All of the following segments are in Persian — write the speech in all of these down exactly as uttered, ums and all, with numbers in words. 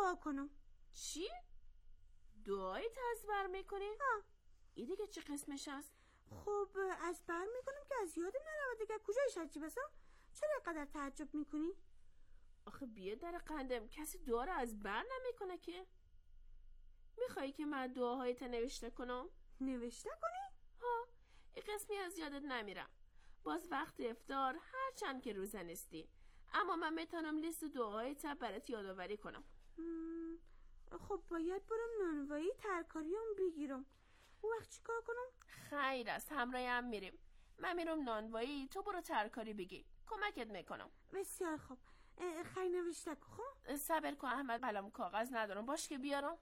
دعا کنم. چی؟ دعای تزبر میکنی؟ ها. این دیگه چه قسمش هست؟ خب از بر میکنم که از یادم نرود دیگه. کجایش عجیب است؟ چرا اینقدر تعجب میکنی؟ آخه بیه در قندم، کسی دعا رو از بر نمیکنه که. میخوایی که من دعاهایت نوشته کنم؟ نوشته کنی؟ ها، این قسمی از یادت نمیرم. باز وقت افطار هر چند که روزه نیستی، اما من میتونم لیست دعاهایت برات یادآوری کنم. خب باید برم نانوایی ترکاریام بگیرم. اون وقت چی کار کنم؟ خیر است، همراه هم میریم. من میرم نانوایی، تو برو ترکاری بگی، کمکت میکنم. بسیار خوب. خیلی نوشته کن. خب صبر کن احمد، بلام کاغذ ندارم، باش که بیارم.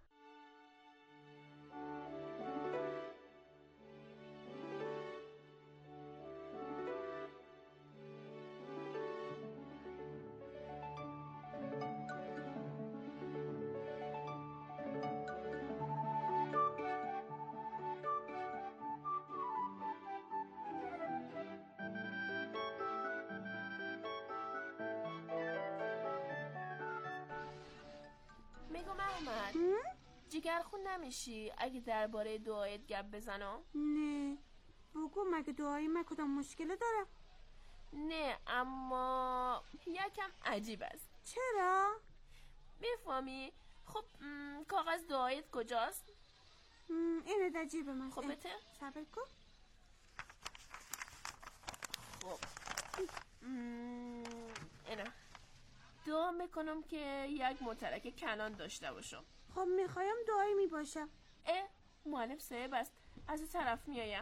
میگم احمد، جگرخون نمیشی اگه درباره دعایت گپ بزنم؟ نه بگو، مگه دعای من کدام مشکل داره؟ نه اما یکم عجیب است. چرا؟ میفهمی؟ خب م... کاغذ دعایت کجاست؟ اینه عجیبه من. خب بته؟ صبر کن. خب اینه دعا میکنم که یک مترک کنان داشته باشم. خب میخوایم دعایی می باشه. اه معلم صاحب است، از این طرف میایم.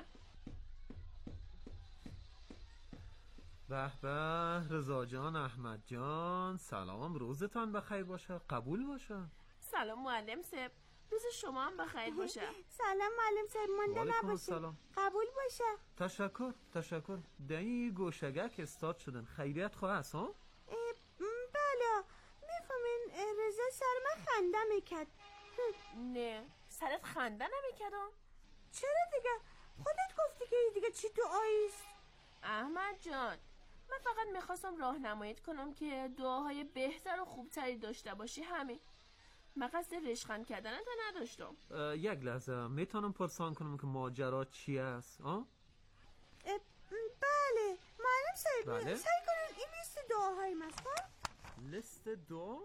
به به رضا جان، احمد جان، سلام، روزتان بخیر باشه. قبول باشه. سلام معلم صاحب، روز شما هم بخیر باشه. سلام معلم صاحب، مانده نباشه. سلام. قبول باشه. تشکر تشکر. دایی گوشگک استاد شدن، خیریت خواه است ها؟ بله میفهمین رضا سر من خنده میکرد. نه سرت خنده نمیکردم. چرا دیگه؟ خودت گفتی که دیگه چی دعاییست؟ احمد جان، من فقط میخواستم راهنماییت کنم که دعاهای بهتر و خوبتری داشته باشی، همین. من قصد رشخند کردنت نداشتم. یک لحظه میتونم پرسان کنم که ماجرا چی است؟ آه؟ بله معلم صاحب، بله؟ سعی کنین این لیست دعاهای مثلا. لیست دعا؟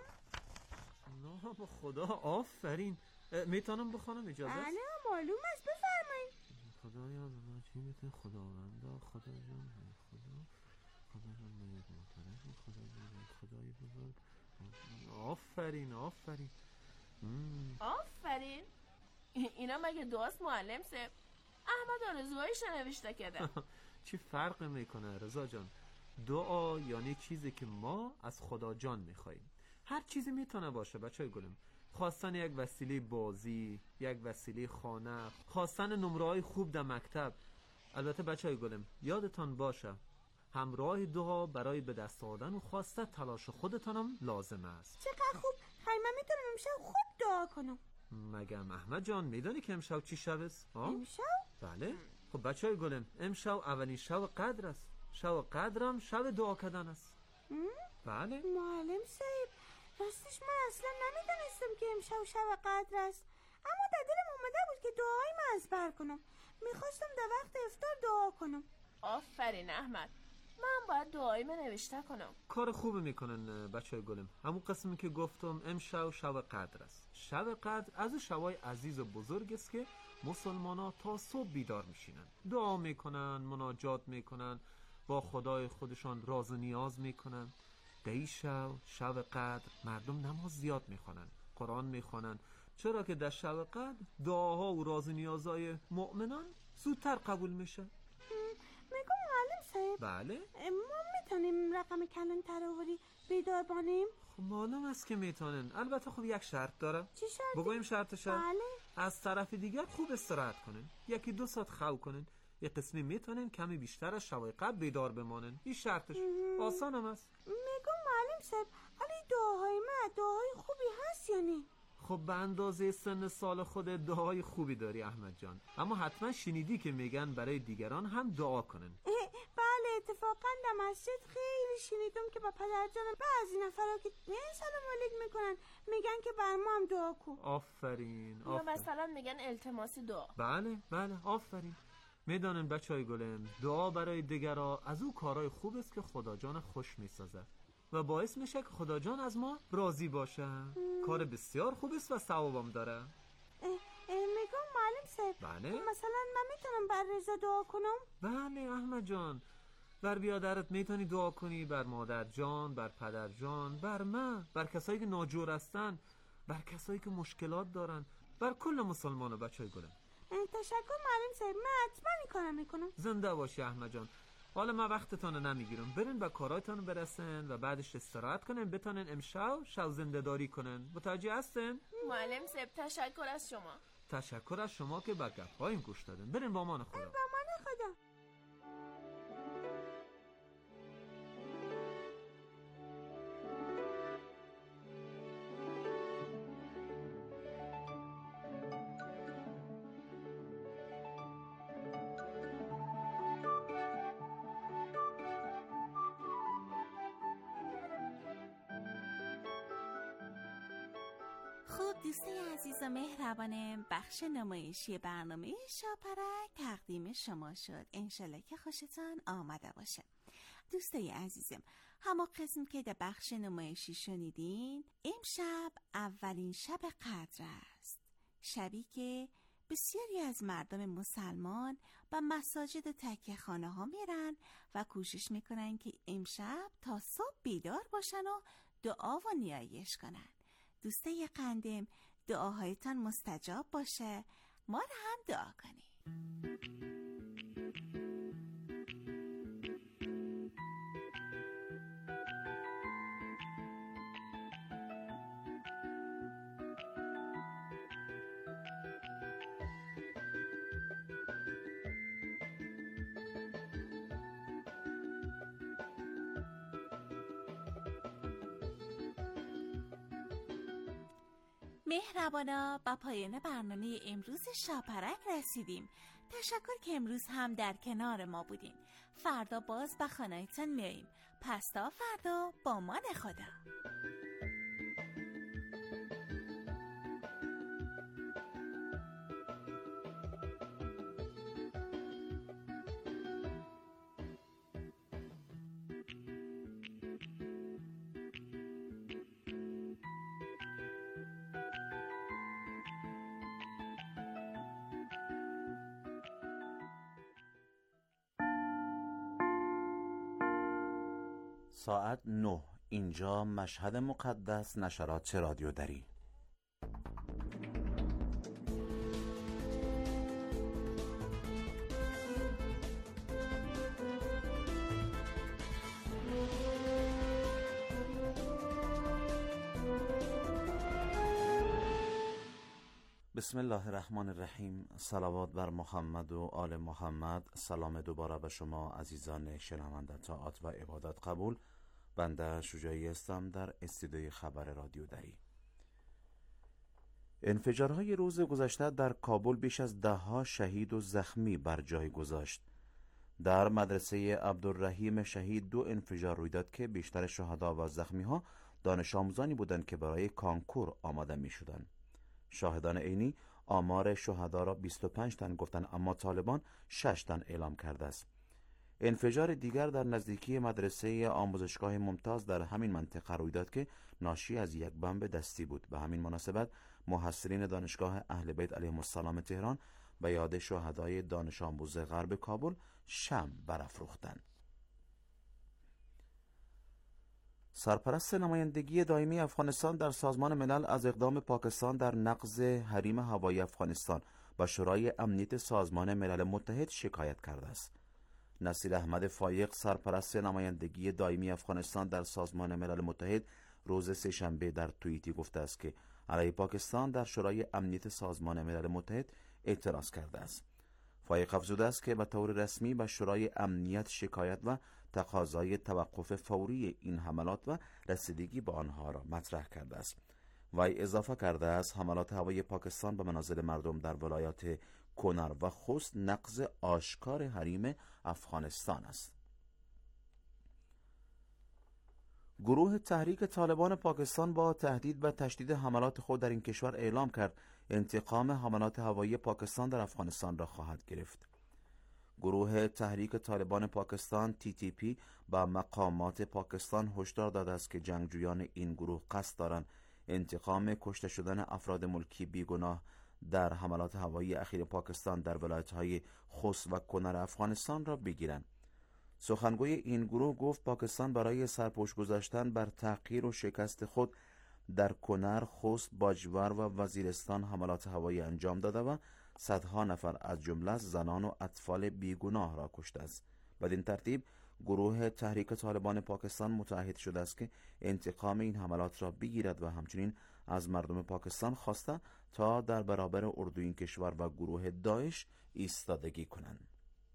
نه با خدا، آفرین. میتونم بخونم اجازه است؟ بله معلوم است، بفرمایید. خدایا به ما چی میتونی، خداوندا، خدا جان، خدا خدا جان نیاد محترم، خدا جان، خدای بزرگ. آفرین آفرین آفرین. اینا مگه دعاست معلم صاحب؟ احمد آرزوهایش نوشته کرده. چی فرق میکنه رضا جان؟ دعا یعنی چیزی که ما از خدا جان میخواییم. هر چیزی میتونه باشه بچهای گلم. خواستن یک وسیله بازی، یک وسیله خانه، خواستن نمره‌های خوب در مکتب. البته بچهای گلم یادتان باشه همراه دعا برای به دست آوردن و خواسته تلاش خودتانم لازم است. چقدر خوب. خیلی من میتونم امشب خوب دعا کنم. مگم احمد جان میدانی که امشب چی شب است؟ امشب؟ بله. خب بچهای گلم امشب اولین شب قدر است. شب قدرم شب دعا کردن است. بله. معلم صاحب راستش من اصلا نمیدونستم که امشب شب قدر است، اما در دلم اومده بود که دعای من از بر کنم. میخواستم در وقت افطار دعا کنم. آفرین احمد، من باید دعایی من نوشته کنم. کار خوبی میکنن بچه های گلم. همون قسمی که گفتم امشب شب قدر است. شب قدر از اون شبای عزیز و بزرگ است که مسلمان ها تا صبح بیدار میشینن، دعا میکنن، مناجات میکنن، با خدای خودشان راز و نیاز میکنن. در این شب شب قدر مردم نماز زیاد میخونن، قرآن میخونن، چرا که در شب قدر دعاها و راز و نیازهای مؤمنان زودتر قبول میشه. میگم معلم صاحب، بله ما میتونیم رقم کلان تراوری بیدار بانیم؟ خب معلوم است که میتونن. البته خب یک شرط داره. چی شرطی؟ بگویم شرطشه؟ بله. از طرف دیگر خوب استراحت کنن، یکی دو ساعت خواب کنن، یک قسمی میتونن کمی بیشتر از شبای قبل بیدار بمانن. این شرطش. آسان هم است. میگم معلم صاحب ولی دعاهای من دعاهای خوبی هست یا نه؟ خب به اندازه سن سال خود دعای خوبی داری احمد جان، اما حتما شنیدی که میگن برای دیگران هم دعا کنن. بله اتفاقا در مسجد خیلی باری شنیدم که با پدرجان بعضی نفرها که این سلام علیک میکنن میگن که بر ما هم دعا کن. آفرین یا آفرین. مثلا میگن التماس دعا. بله بله آفرین. میدانن بچهای گلم، دعا برای دیگرها از او کارهای خوب است که خدا جان خوش میسازد و باعث میشه که خدا جان از ما راضی باشه. کار بسیار خوب است و ثوابم داره. میگم معلم صاحب، بله مثلا من میتونم بر رضا دعا کنم؟ بله احمد جان، بر بیادرت میتونی دعا کنی، بر مادر جان، بر پدر جان، بر من، بر کسایی که ناجور هستن، بر کسایی که مشکلات دارن، بر کل مسلمان و بچه های گلم. تشکر معلم صاحب، من حتما این کارم میکنم. زنده باشی احمد جان. حالا من وقتتون نمیگیرم، برین با کاراتون برسن و بعدش استراحت کنن، بتونن امشب شب زنده داری کنن. متوجه هستن؟ معلم صاحب تشکر از شما. تشکر از شما که به گپ‌هایم گوش دادن. برین با امان خدا. با امان خدا. خب دوستای عزیز و مهربانم، بخش نمایشی برنامه شاپرک تقدیم شما شد. انشالله که خوشتان آمده باشه. دوستای عزیزم، همون قسم که در بخش نمایشی شنیدین، امشب اولین شب قدر است. شبی که بسیاری از مردم مسلمان به مساجد و تکیه خانه ها میرن و کوشش میکنن که امشب تا صبح بیدار باشن و دعا و نیایش کنن. دوستای قندم، دعاهایتان مستجاب باشه، ما رو هم دعا کنیم. مهربانا، با پایان برنامه امروز شاپرک رسیدیم. تشکر که امروز هم در کنار ما بودین. فردا باز به خانه‌تان میاییم. پس تا فردا، با امان خدا. ساعت نه. اینجا مشهد مقدس، نشرات رادیو دری. بسم الله الرحمن الرحیم. صلوات بر محمد و آل محمد. سلام دوباره به شما عزیزان شنونده. طاعت و عبادت قبول. بنده شجاعی هستم در استودیوی خبر رادیو دری. انفجارهای روز گذشته در کابل بیش از ده ها شهید و زخمی بر جای گذاشت. در مدرسه عبدالرحیم شهید دو انفجار روی داد که بیشتر شهدا و زخمی ها دانش آموزانی بودند که برای کانکور آماده می شدند. شاهدان عینی آمار شهدا را بیست و پنج تن گفتند، اما طالبان شش تن اعلام کرده است. انفجار دیگر در نزدیکی مدرسه آموزشگاه ممتاز در همین منطقه روی داد که ناشی از یک بمب دستی بود. به همین مناسبت محصلین دانشگاه اهل بیت علیهم السلام تهران به یاد شهدای دانش آموز غرب کابل شمع برافروختند. سرپرست نمایندگی دائمی افغانستان در سازمان ملل از اقدام پاکستان در نقض حریم هوایی افغانستان و شورای امنیت سازمان ملل متحد شکایت کرده است. نصیر احمد فایق، سرپرست نمایندگی دائمی افغانستان در سازمان ملل متحد، روز سه‌شنبه در توییتی گفته است که علیه پاکستان در شورای امنیت سازمان ملل متحد اعتراض کرده است. فایق افزوده است که به طور رسمی به شورای امنیت شکایت و تقاضای توقف فوری این حملات و رسیدگی به آنها را مطرح کرده است. وی اضافه کرده است حملات هوایی پاکستان به منازل مردم در ولایات کنر و خوست نقض آشکار حریم افغانستان است. گروه تحریک طالبان پاکستان با تهدید و تشدید حملات خود در این کشور اعلام کرد انتقام حملات هوایی پاکستان در افغانستان را خواهد گرفت. گروه تحریک طالبان پاکستان تی تی پی با مقامات پاکستان هشدار داده است که جنگجویان این گروه قصد دارند انتقام کشته شدن افراد ملکی بیگناه در حملات هوایی اخیر پاکستان در ولایت‌های خوست و کنر افغانستان را بگیرند. سخنگوی این گروه گفت پاکستان برای سرپوش گذاشتن بر تحقیر و شکست خود در کنر، خوست، باجور و وزیرستان حملات هوایی انجام داده و صدها نفر از جمله زنان و اطفال بیگناه را کشته است. بدین ترتیب گروه تحریک طالبان پاکستان متعهد شده است که انتقام این حملات را بگیرد و همچنین از مردم پاکستان خواسته تا در برابر اردوی این کشور و گروه داعش ایستادگی کنند.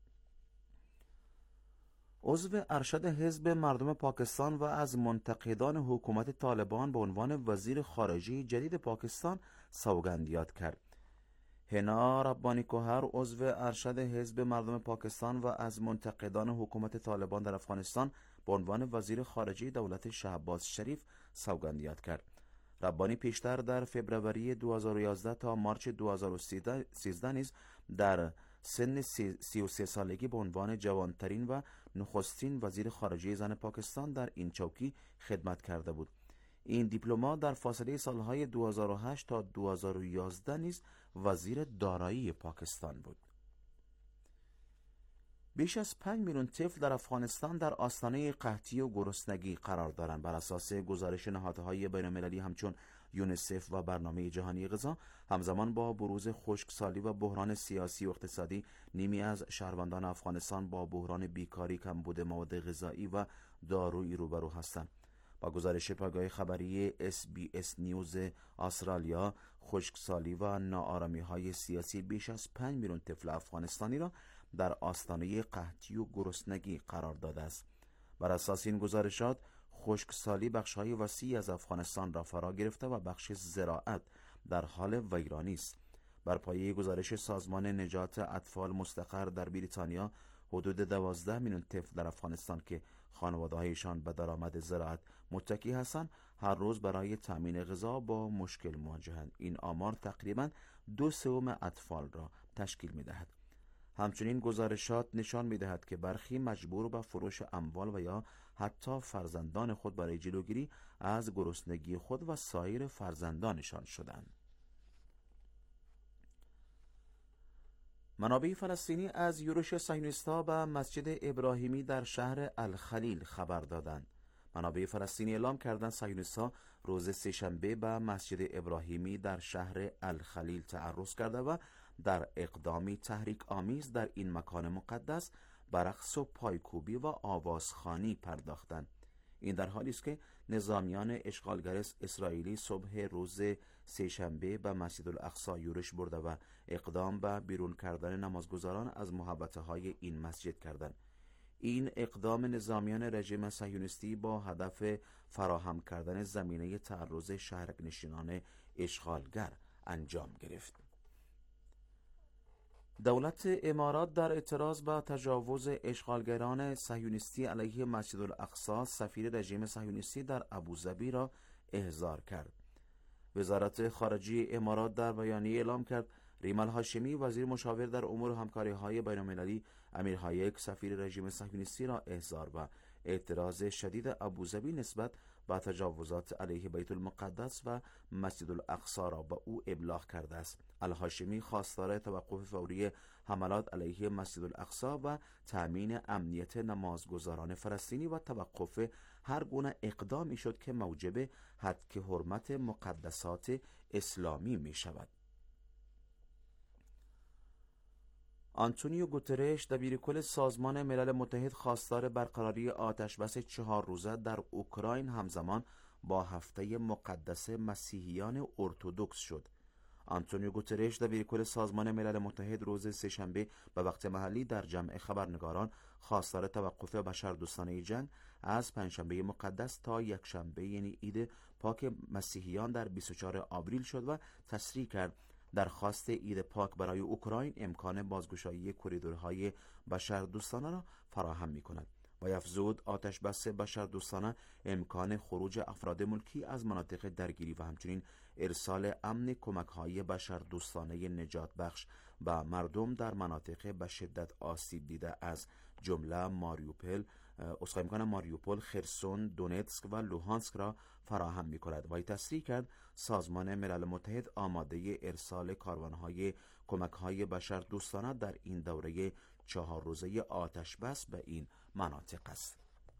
عضو ارشد حزب مردم پاکستان و از منتقدان حکومت طالبان به عنوان وزیر خارجه جدید پاکستان سوگندیات کرد. هنا ربانی کوهر عضو ارشد حزب مردم پاکستان و از منتقدان حکومت طالبان در افغانستان به عنوان وزیر خارجه دولت شهباز شریف سوگندیات کرد. ربانی پیشتر در فوریه دو هزار و یازده تا مارچ دو هزار و سیزده نیز در سن سی و سه سالگی به عنوان جوانترین و نخستین وزیر خارجه زن پاکستان در این چوکی خدمت کرده بود. این دیپلمات در فاصله سالهای دو هزار و هشت تا دو هزار و یازده نیز وزیر دارایی پاکستان بود. بیش از پنج میلیون طفل در افغانستان در آستانه قحطی و گرسنگی قرار دارند. بر اساس گزارش نهادهای بین‌المللی همچون یونیسف و برنامه جهانی غذا، همزمان با بروز خشکسالی و بحران سیاسی و اقتصادی، نیمی از شهروندان افغانستان با بحران بیکاری، کمبود مواد غذایی و دارویی روبرو هستند. با گزارش پگاه خبری اس بی اس نیوز استرالیا، خشکسالی و ناآرامی‌های سیاسی بیش از پنج میلیون طفل افغانستانی را در آستانه قحطی و گرسنگی قرار داده است. بر اساس این گزارشات، خشکسالی بخش‌های وسیعی از افغانستان را فرا گرفته و بخش زراعت در حال ویرانی است. بر پایه گزارش سازمان نجات اطفال مستقر در بریتانیا، حدود دوازده میلیون طفل در افغانستان که خانواده‌هایشان به درآمد زراعت متکی هستند، هر روز برای تامین غذا با مشکل مواجهند. این آمار تقریباً دو سوم اطفال را تشکیل می‌دهد. همچنین گزارشات نشان می‌دهد که برخی مجبور به فروش اموال و یا حتی فرزندان خود برای جلوگیری از گرسنگی خود و سایر فرزندانشان شدند. منابع فلسطینی از یورش صهیونیست‌ها به مسجد ابراهیمی در شهر الخلیل خبر دادند. منابع فلسطینی اعلام کردند صهیونیست‌ها روز سه‌شنبه به مسجد ابراهیمی در شهر الخلیل تعرض کرده و در اقدامی تحریک آمیز در این مکان مقدس به رقص و پایکوبی و آوازخوانی پرداختند. این در حالی است که نظامیان اشغالگر اسرائیلی صبح روز سه‌شنبه به مسجد الاقصی یورش برده و اقدام به بیرون کردن نمازگزاران از محوطه‌های این مسجد کردند. این اقدام نظامیان رژیم صهیونیستی با هدف فراهم کردن زمینه تعرض شهرنشینان اشغالگر انجام گرفت. دولت امارات در اعتراض به تجاوز اشغالگران صهیونیستی علیه مسجد الاقصی سفیر رژیم صهیونیستی در ابوظبی را احضار کرد. وزارت خارجه امارات در بیانیه اعلام کرد ریما الهاشمی وزیر مشاور در امور همکاری‌های بین‌المللی امیر هایک سفیر رژیم صهیونیستی را احضار و اعتراض شدید ابوظبی نسبت به تجاوزات علیه بیت المقدس و مسجد الاقصی را به او ابلاغ کرده است. الهاشمی خواستار توقف فوری حملات علیه مسجد الاقصی و تأمین امنیت نمازگزاران فلسطینی و توقف هر گونه اقدامی شد که موجب هتک حرمت مقدسات اسلامی می شود. آنتونیو گوترش دبیرکل سازمان ملل متحد خواستار برقراری آتشبس چهار روزه در اوکراین همزمان با هفته مقدس مسیحیان ارتدوکس شد. آنتونیو گوترش دبیرکل سازمان ملل متحد روز سه‌شنبه به وقت محلی در جمع خبرنگاران خواستار توقف بشردوستانه جنگ از پنجشنبه مقدس تا یکشنبه یعنی عید پاک مسیحیان در بیست و چهارم آوریل شد و تصریح کرد درخواست عید پاک برای اوکراین امکان بازگشایی کریدورهای بشردوستانه را فراهم می‌کند. و افزود آتش بس بشردوستانه امکان خروج افراد ملکی از مناطق درگیری و همچنین ارسال امن کمک‌های بشردوستانه نجات بخش و مردم در مناطق به شدت آسیب دیده از جمله ماریوپل، اسخای میکنم ماریوپول، خرسون، دونتسک و لوهانسک را فراهم می‌کند. و تصریح کرد سازمان ملل متحد آماده ارسال کاروان‌های کمک‌های بشردوستانه در این دوره چهار روزه آتش بس به این مناطق است.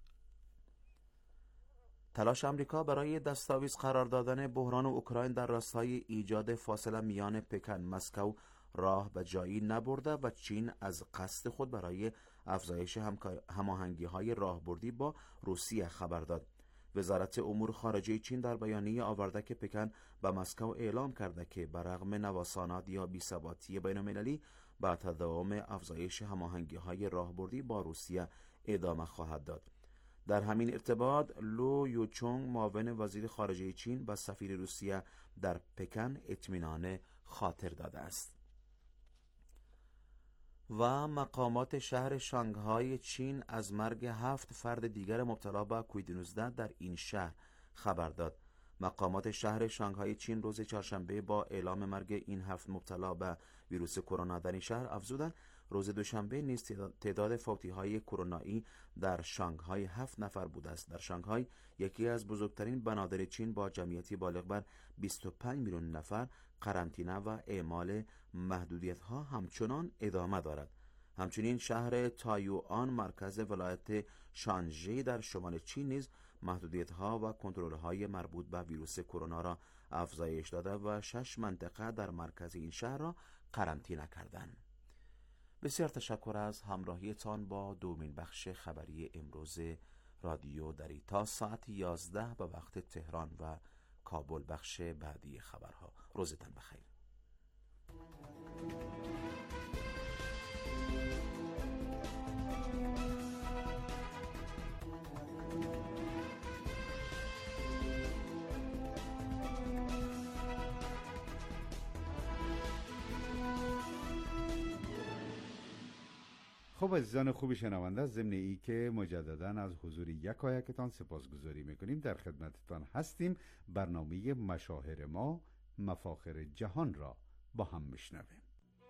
تلاش آمریکا برای دستاویز قرار دادن بحران اوکراین در راستای ایجاد فاصله میان پکن مسکو راه به جایی نبرده و چین از قصد خود برای افزایش هماهنگی‌های راهبردی با روسیه خبر داد. وزارت امور خارجه چین در بیانیه آورده که پکن به مسکو اعلام کرده که برغم نوسانات یا بی‌ثباتی بین‌المللی با تداوم افزایش هماهنگی‌های راهبردی با روسیه ادامه خواهد داد. در همین ارتباط لو یوچونگ معاون وزیر خارجه چین به سفیر روسیه در پکن اطمینان خاطر داده است. و مقامات شهر شانگهای چین از مرگ هفت فرد دیگر مبتلا به کووید نوزده در این شهر خبر داد. مقامات شهر شانگهای چین روز چهارشنبه با اعلام مرگ این هفت مبتلا به ویروس کرونا در این شهر افزودند روز دوشنبه نیز تعداد فوتی‌های کرونایی در شانگهای هفت نفر بوده است. در شانگهای، یکی از بزرگترین بنادر چین با جمعیتی بالغ بر بیست و پنج میلیون نفر، قرنطینه و اعمال محدودیت‌ها همچنان ادامه دارد. همچنین شهر تایوان مرکز ولایت شانژی در شمال چین نیز محدودیت‌ها و کنترل‌های مربوط به ویروس کرونا را افزایش داده و شش منطقه در مرکز این شهر را قرنطینه کردند. بسیار تشکر از همراهیتان با دومین بخش خبری امروز رادیو دری. تا ساعت یازده به وقت تهران و کابل بخش بعدی خبرها. روزتان بخیر. خب عزیزان خوب شنونده، ضمن ای که مجددا از حضور یکایکتان سپاسگزاری میکنیم، در خدمتتان هستیم. برنامه مشاهیر ما مفاخر جهان را با هم میشنویم.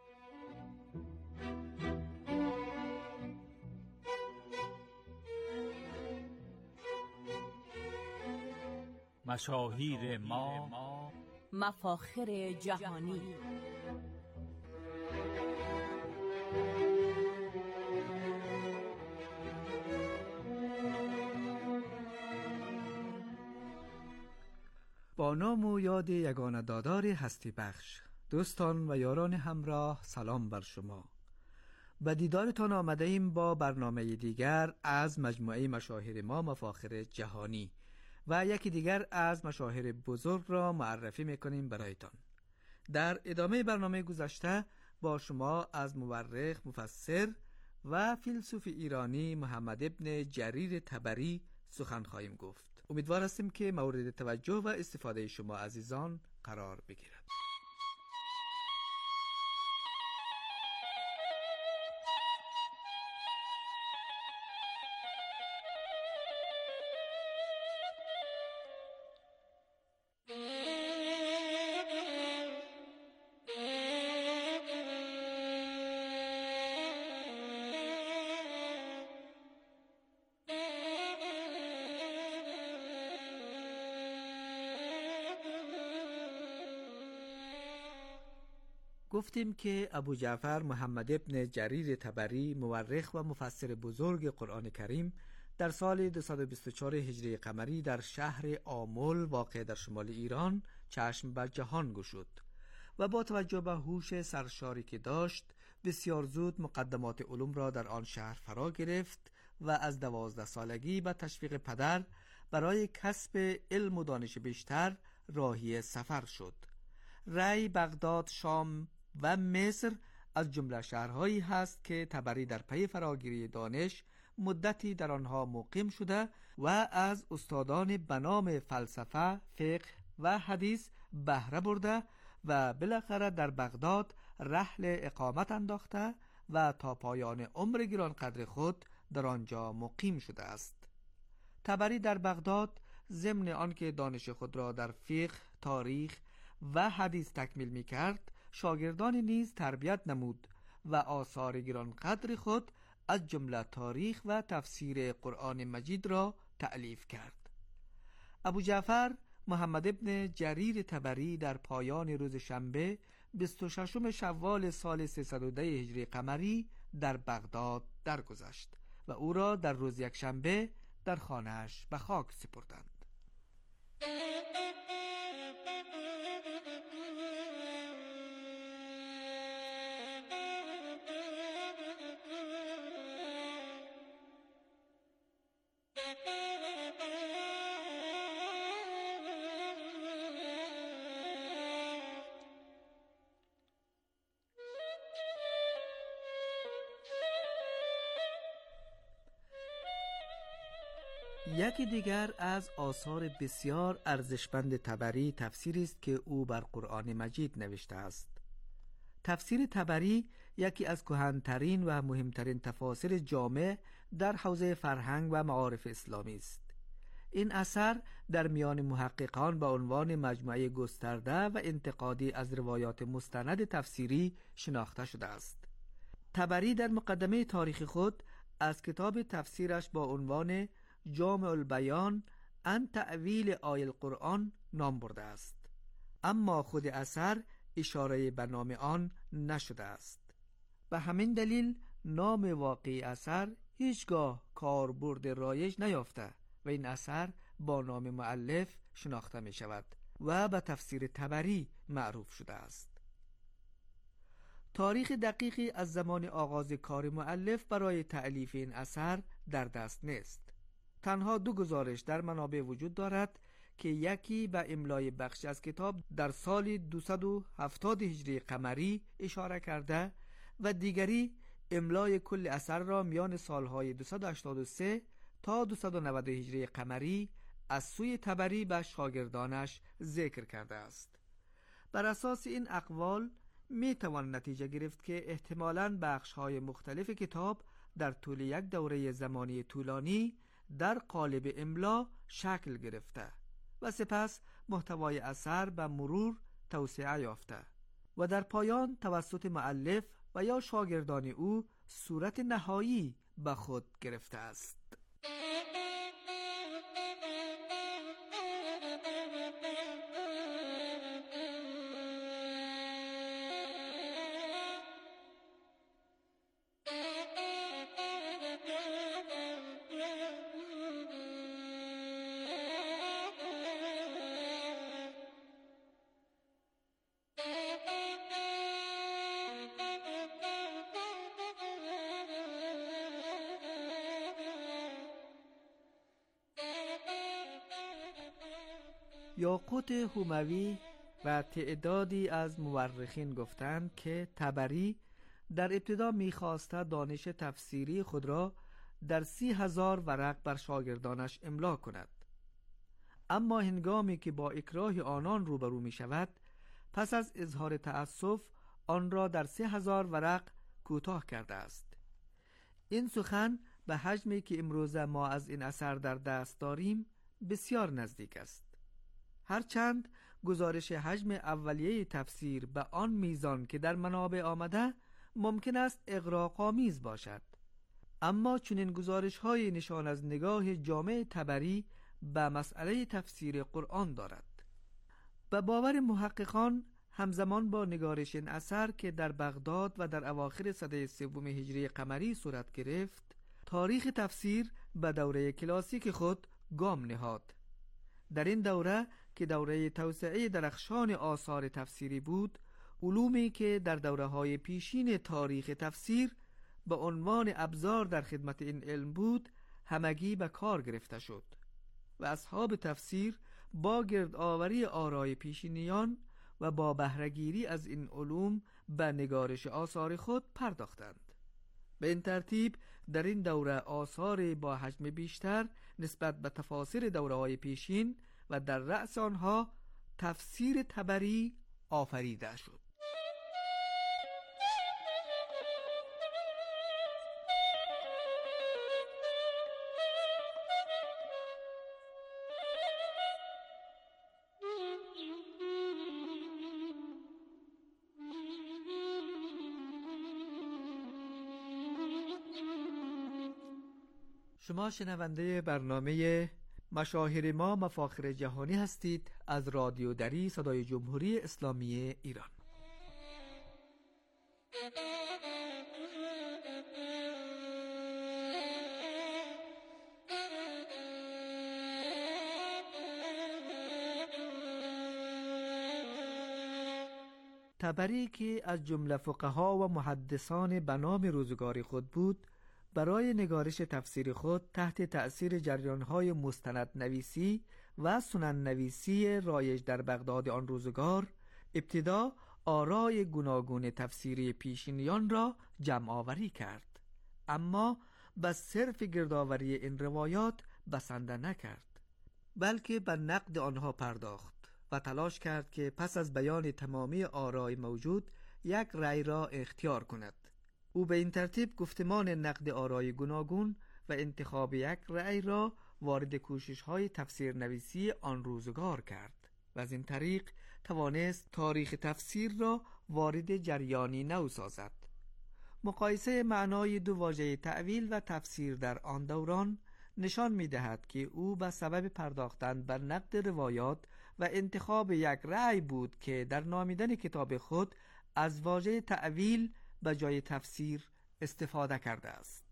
مشاهیر ما مفاخر جهانی. با نام و یاد یگانه دادار هستی بخش، دوستان و یاران همراه، سلام بر شما. به دیدارتان آمده ایم با برنامه دیگر از مجموعه مشاهیر ما مفاخر جهانی و یکی دیگر از مشاهیر بزرگ را معرفی میکنیم برایتان. در ادامه برنامه گذشته با شما از مورخ، مفسر و فیلسوف ایرانی محمد ابن جریر طبری سخن خواهیم گفت. امیدوار هستیم که مورد توجه و استفاده شما عزیزان قرار بگیرد. گفتیم که ابو جعفر محمد ابن جریر طبری مورخ و مفسر بزرگ قرآن کریم در سال دویست و بیست و چهار هجری قمری در شهر آمل واقع در شمال ایران چشم به جهان گشود و با توجه به هوش سرشاری که داشت بسیار زود مقدمات علوم را در آن شهر فرا گرفت و از دوازده سالگی به تشویق پدر برای کسب علم و دانش بیشتر راهی سفر شد. ری، بغداد، شام و مصر از جمله شهرهایی هست که طبری در پی فراگیری دانش مدتی در آنها مقیم شده و از استادان بنام فلسفه، فقه و حدیث بهره برده و بالاخره در بغداد رحل اقامت انداخته و تا پایان عمر گرانقدر خود در آنجا مقیم شده است. طبری در بغداد ضمن آنکه دانش خود را در فقه، تاریخ و حدیث تکمیل می کرد، شاگردان نیز تربیت نمود و آثار گرانقدر خود از جمله تاریخ و تفسیر قرآن مجید را تألیف کرد. ابو جعفر محمد ابن جریر طبری در پایان روز شنبه بیست و ششم شوال سال سیصد و ده هجری قمری در بغداد درگذشت و او را در روز یکشنبه در خانه‌اش به خاک سپردند. یکی دیگر از آثار بسیار ارزشمند طبری تفسیری است که او بر قرآن مجید نوشته است. تفسیر طبری یکی از کهن‌ترین و مهمترین تفاسیر جامع در حوزه فرهنگ و معارف اسلامی است. این اثر در میان محققان به عنوان مجموعه گسترده و انتقادی از روایات مستند تفسیری شناخته شده است. طبری در مقدمه تاریخ خود از کتاب تفسیرش با عنوان جامع البیان عن تأویل آیه القرآن نام برده است، اما خود اثر اشاره به نام آن نشده است. به همین دلیل نام واقعی اثر هیچگاه کاربرد رایج نیافته و این اثر با نام مؤلف شناخته می شود و به تفسیر طبری معروف شده است. تاریخ دقیقی از زمان آغاز کار مؤلف برای تألیف این اثر در دست نیست. تنها دو گزارش در منابع وجود دارد که یکی به املای بخش از کتاب در سال دویست و هفتاد هجری قمری اشاره کرده و دیگری املای کل اثر را میان سالهای دویست و هشتاد و سه تا دویست و نود هجری قمری از سوی طبری به شاگردانش ذکر کرده است. بر اساس این اقوال می توان نتیجه گرفت که احتمالاً بخش‌های مختلف کتاب در طول یک دوره زمانی طولانی در قالب املا شکل گرفته و سپس محتوای اثر به مرور توسعه یافته و در پایان توسط مؤلف و یا شاگردان او صورت نهایی به خود گرفته است. یاقوت حموی و تعدادی از مورخین گفتند که طبری در ابتدا می‌خواسته دانش تفسیری خود را در سی هزار ورق بر شاگردانش املا کند، اما هنگامی که با اکراه آنان روبرو می شود پس از اظهار تأسف آن را در سه هزار ورق کوتاه کرده است. این سخن به حجمی که امروزه ما از این اثر در دست داریم بسیار نزدیک است، هرچند گزارش حجم اولیه تفسیر به آن میزان که در منابع آمده ممکن است اغراق‌آمیز باشد، اما چنین گزارش‌های نشان از نگاه جامع طبری به مسئله تفسیر قرآن دارد. به باور محققان همزمان با نگارش این اثر که در بغداد و در اواخر سده سوم هجری قمری صورت گرفت، تاریخ تفسیر به دوره کلاسیک خود گام نهاد. در این دوره که دوره توسعه درخشان آثار تفسیری بود، علومی که در دوره‌های پیشین تاریخ تفسیر به عنوان ابزار در خدمت این علم بود همگی به کار گرفته شد و اصحاب تفسیر با گردآوری آرای پیشینیان و با بهره‌گیری از این علوم به نگارش آثار خود پرداختند. به این ترتیب در این دوره آثار با حجم بیشتر نسبت به تفاسیر دوره‌های پیشین و در رأس آنها تفسیر طبری آفریده شد. شما شنونده برنامه مشاهیر ما مفاخر جهانی هستید از رادیو دری صدای جمهوری اسلامی ایران. طبری که از جمله فقها و محدثان بنام روزگار خود بود، برای نگارش تفسیر خود تحت تأثیر جریان‌های مستند نویسی و سنن نویسی رایج در بغداد آن روزگار، ابتدا آرای گوناگون تفسیری پیشینیان را جمع آوری کرد، اما به صرف گردآوری این روایات بسنده نکرد، بلکه به نقد آنها پرداخت و تلاش کرد که پس از بیان تمامی آرای موجود یک رأی را اختیار کند. او به این ترتیب گفتمان نقد آرای گوناگون و انتخاب یک رأی را وارد کوشش‌های تفسیر نویسی آن روزگار کرد و از این طریق توانست تاریخ تفسیر را وارد جریانی نو سازد. مقایسه معنای دو واژه تأویل و تفسیر در آن دوران نشان می‌دهد که او به سبب پرداختن بر نقد روایات و انتخاب یک رأی بود که در نامیدن کتاب خود از واژه تأویل به جای تفسیر استفاده کرده است.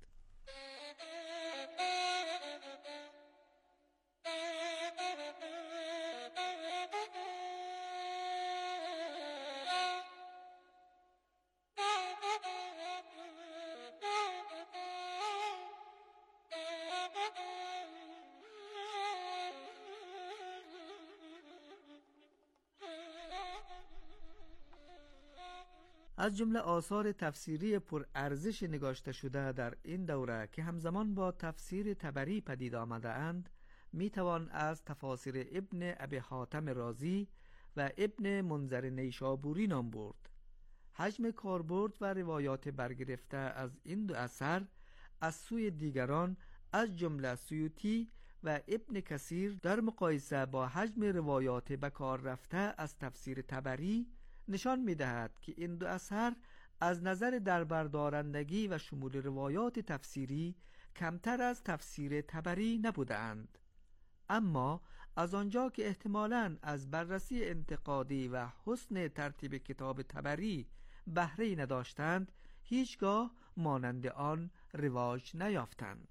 از جمله آثار تفسیری پر ارزش نگاشته شده در این دوره که همزمان با تفسیر طبری پدید آمده اند، می توان از تفاسیر ابن ابی حاتم رازی و ابن منذر نیشابوری نام برد. حجم کاربرد و روایات برگرفته از این دو اثر از سوی دیگران از جمله سیوطی و ابن کثیر در مقایسه با حجم روایات به کار رفته از تفسیر طبری نشان می‌دهد که این دو اثر از نظر دربردارندگی و شمول روایات تفسیری کمتر از تفسیر طبری نبودند، اما از آنجا که احتمالاً از بررسی انتقادی و حسن ترتیب کتاب طبری بهره‌ای نداشتند، هیچگاه مانند آن رواج نیافتند.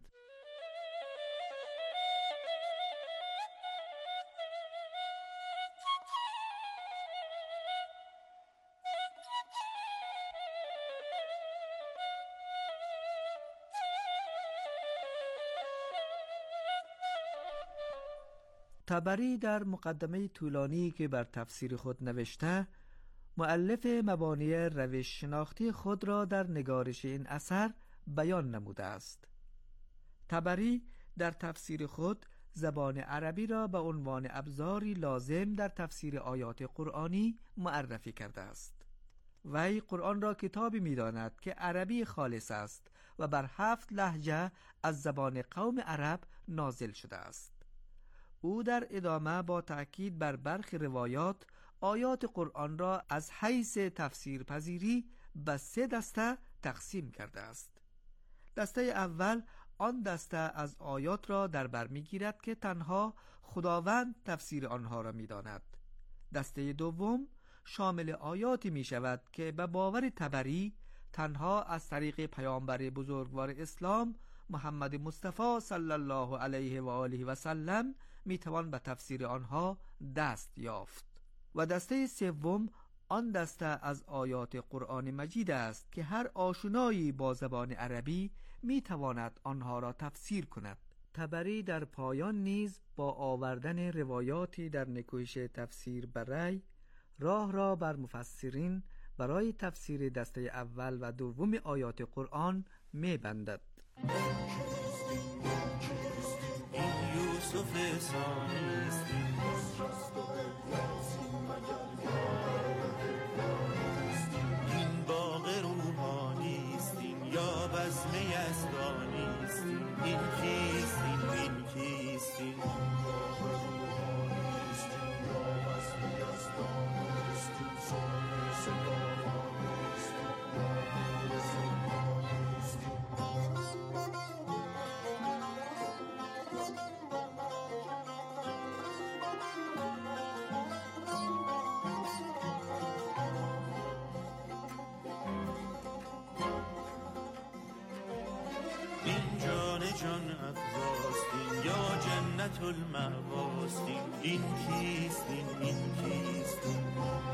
طبری در مقدمه طولانی که بر تفسیر خود نوشته، مؤلف مبانی روش شناختی خود را در نگارش این اثر بیان نموده است. طبری در تفسیر خود زبان عربی را به عنوان ابزاری لازم در تفسیر آیات قرآنی معرفی کرده است. وی قرآن را کتابی می‌داند که عربی خالص است و بر هفت لهجه از زبان قوم عرب نازل شده است. او در ادامه با تأکید بر برخی روایات آیات قرآن را از حیث تفسیر پذیری به سه دسته تقسیم کرده است. دسته اول آن دسته از آیات را در بر می‌گیرد که تنها خداوند تفسیر آنها را می‌داند. دسته دوم شامل آیاتی می‌شود که به باور طبری تنها از طریق پیامبر بزرگوار اسلام محمد مصطفی صلی الله علیه و آله و سلم میتوان به تفسیر آنها دست یافت. و دسته سوم آن دسته از آیات قرآن مجید است که هر آشنایی با زبان عربی میتواند آنها را تفسیر کند. طبری در پایان نیز با آوردن روایاتی در نکوهش تفسیر برای راه را بر مفسرین برای تفسیر دسته اول و دوم آیات قرآن میبندد. یوسف ثانیستی این باغ روحانیستیم یا بزم یزدانیستیم، این کیستیم این کیستیم جان افزاستین یا جنت المأواستین این کیستین این کیستین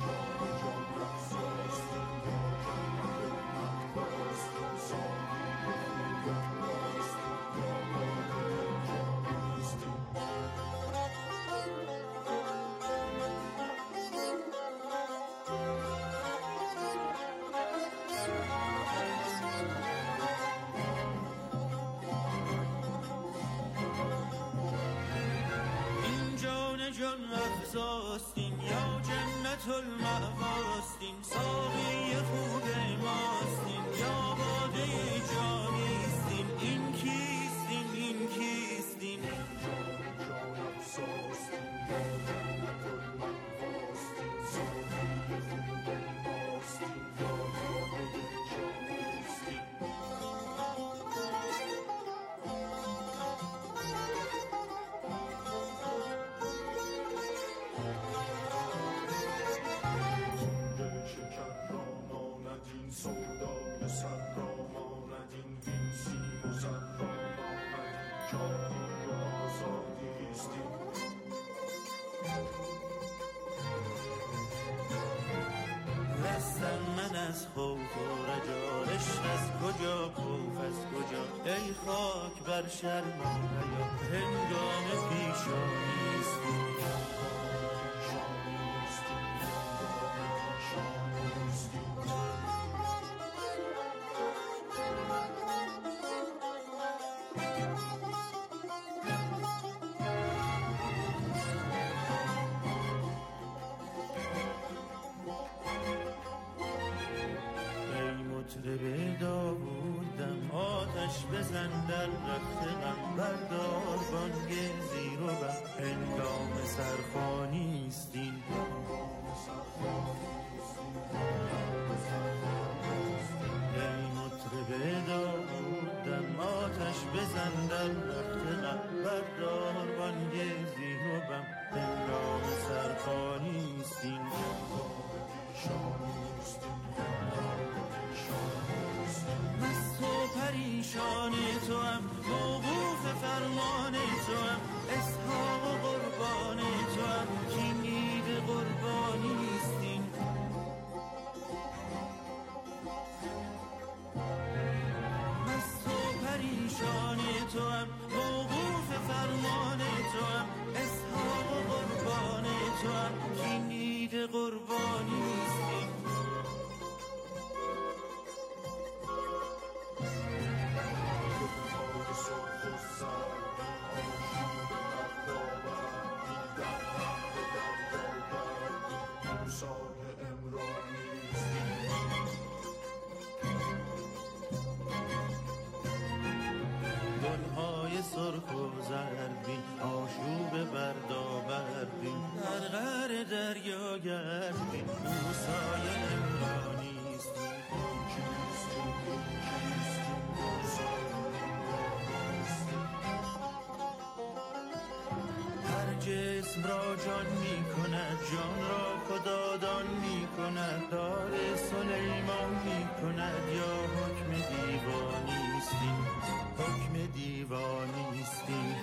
جان افزاستین یا جنت المأواستین ساقی خوب ماستین یا باده جانیستین این کیستین این کیستین جان افزاستین یا جنت المأواستین ساقی خوب ماستین یا باده جانیستین رستم من از خوف و رجا عشق از کجا خوف از کجا ای خاک بر شرم و حیا هنگام پیشانیستی به داوودم آتش بزن در رخت غم بردار بانگ زیر و بم هنگام سرخوانیستین ای مطرب داوودم آتش بزن در رخت غم بردار بانگ زیر و بم هنگام سرخوانیستین پریشان تو هم موقوف فرمان تو هم اسحاق و قربان تو هم کینید قربانیستین مست و پریشان تو هم موقوف فرمان تو هم اسحاق و قربان تو هم کینید قربانیستین سرخ و زربین آشوب بردابردین در غر دریا گردین موسای عمرانیستین هر جسم را جان می کند جان را خدادان می کند دار سلیمان می کند یا حکم دیوانیستین حکم دیوانیستی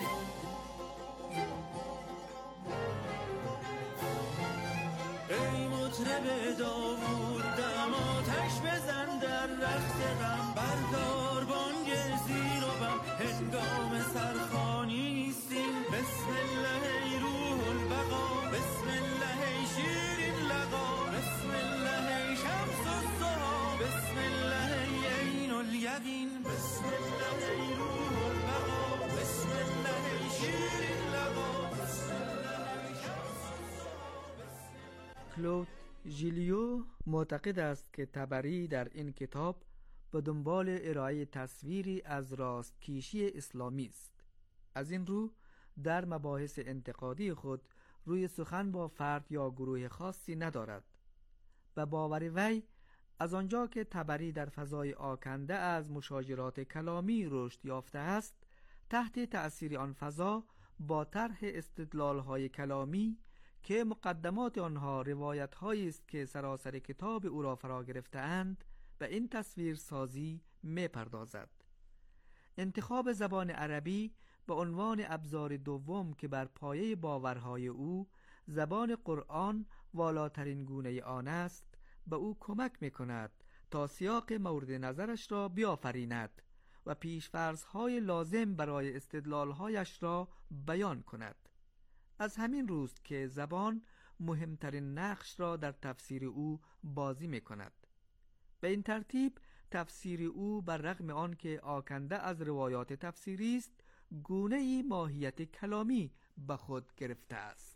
ای مطرب داوود دم آتش بزن در رخت غم بردار بانگ زیر و بم هنگام سرخوانیستین بسم الله ای روح البقا بسم الله ای شیرین لقا بسم الله ای شمس الضحی بسم الله ای عین الیقین بسم الله ای روح البقا بسم الله ای شیرین لقا بسم الله ای شمس الضحی. کلود ژیلیو معتقد است که طبری در این کتاب به دنبال ارائه تصویری از راستکیشی اسلامی است. از این رو در مباحث انتقادی خود روی سخن با فرد یا گروه خاصی ندارد. به باور وی از آنجا که طبری در فضای آکنده از مشاجرات کلامی رشد یافته است، تحت تأثیر آن فضا با طرح استدلال‌های کلامی که مقدمات آنها روایت‌هایی است که سراسر کتاب او را فرا گرفته‌اند، به این تصویر سازی می پردازد. انتخاب زبان عربی به عنوان ابزار دوم که بر پایه باورهای او زبان قرآن والاترین گونه آن است به او کمک می‌کند تا سیاق مورد نظرش را بیافریند و پیش‌فرض‌های لازم برای استدلال‌هایش را بیان کند. از همین روست که زبان مهمترین نقش را در تفسیر او بازی می‌کند. به این ترتیب تفسیر او بر رغم آن که آکنده از روایات تفسیری است، گونه‌ای ماهیت کلامی به خود گرفته است.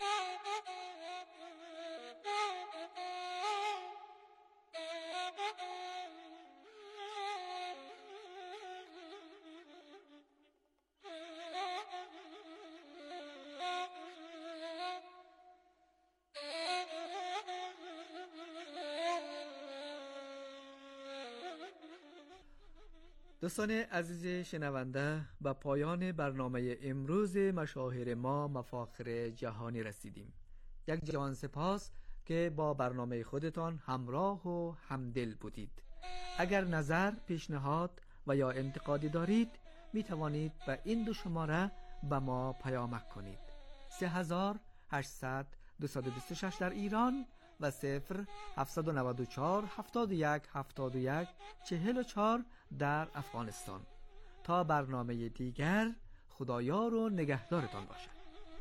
دوستان عزیز شنونده، به پایان برنامه امروز مشاهیر ما مفاخر جهانی رسیدیم. یک جهان سپاس که با برنامه خودتان همراه و همدل بودید. اگر نظر، پیشنهاد و یا انتقادی دارید می توانید به این دو شماره به ما پیامک کنید: سه هزار و هشتصد دویست و بیست و شش در ایران و صفر هفتصد و نود و چهار هفتاد و یک هفتاد و یک چهل و چهار در افغانستان. تا برنامه دیگر، خدایار و نگهدارتان باشد.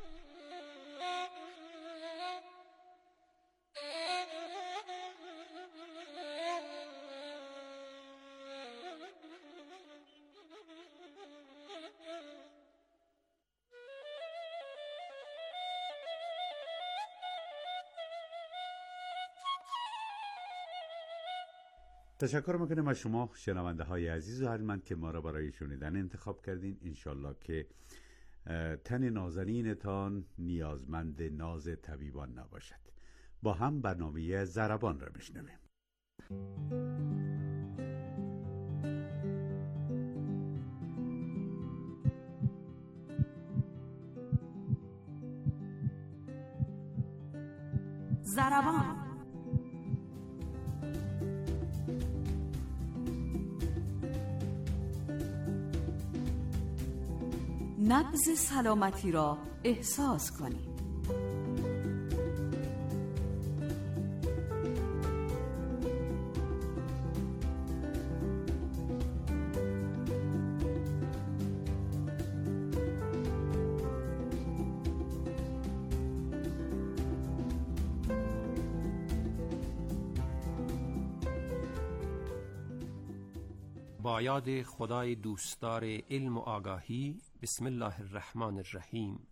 تشکر میکنیم از شما شنونده های عزیز و ارجمند که ما را برای شنیدن انتخاب کردین. انشالله که تن نازنینتان نیازمند ناز طبیبان نباشد. با هم برنامه ضربان را میشنویم. ضربان. نبض سلامتی را احساس کنید. با یاد خدای دوستدار علم و آگاهی. بسم الله الرحمن الرحیم.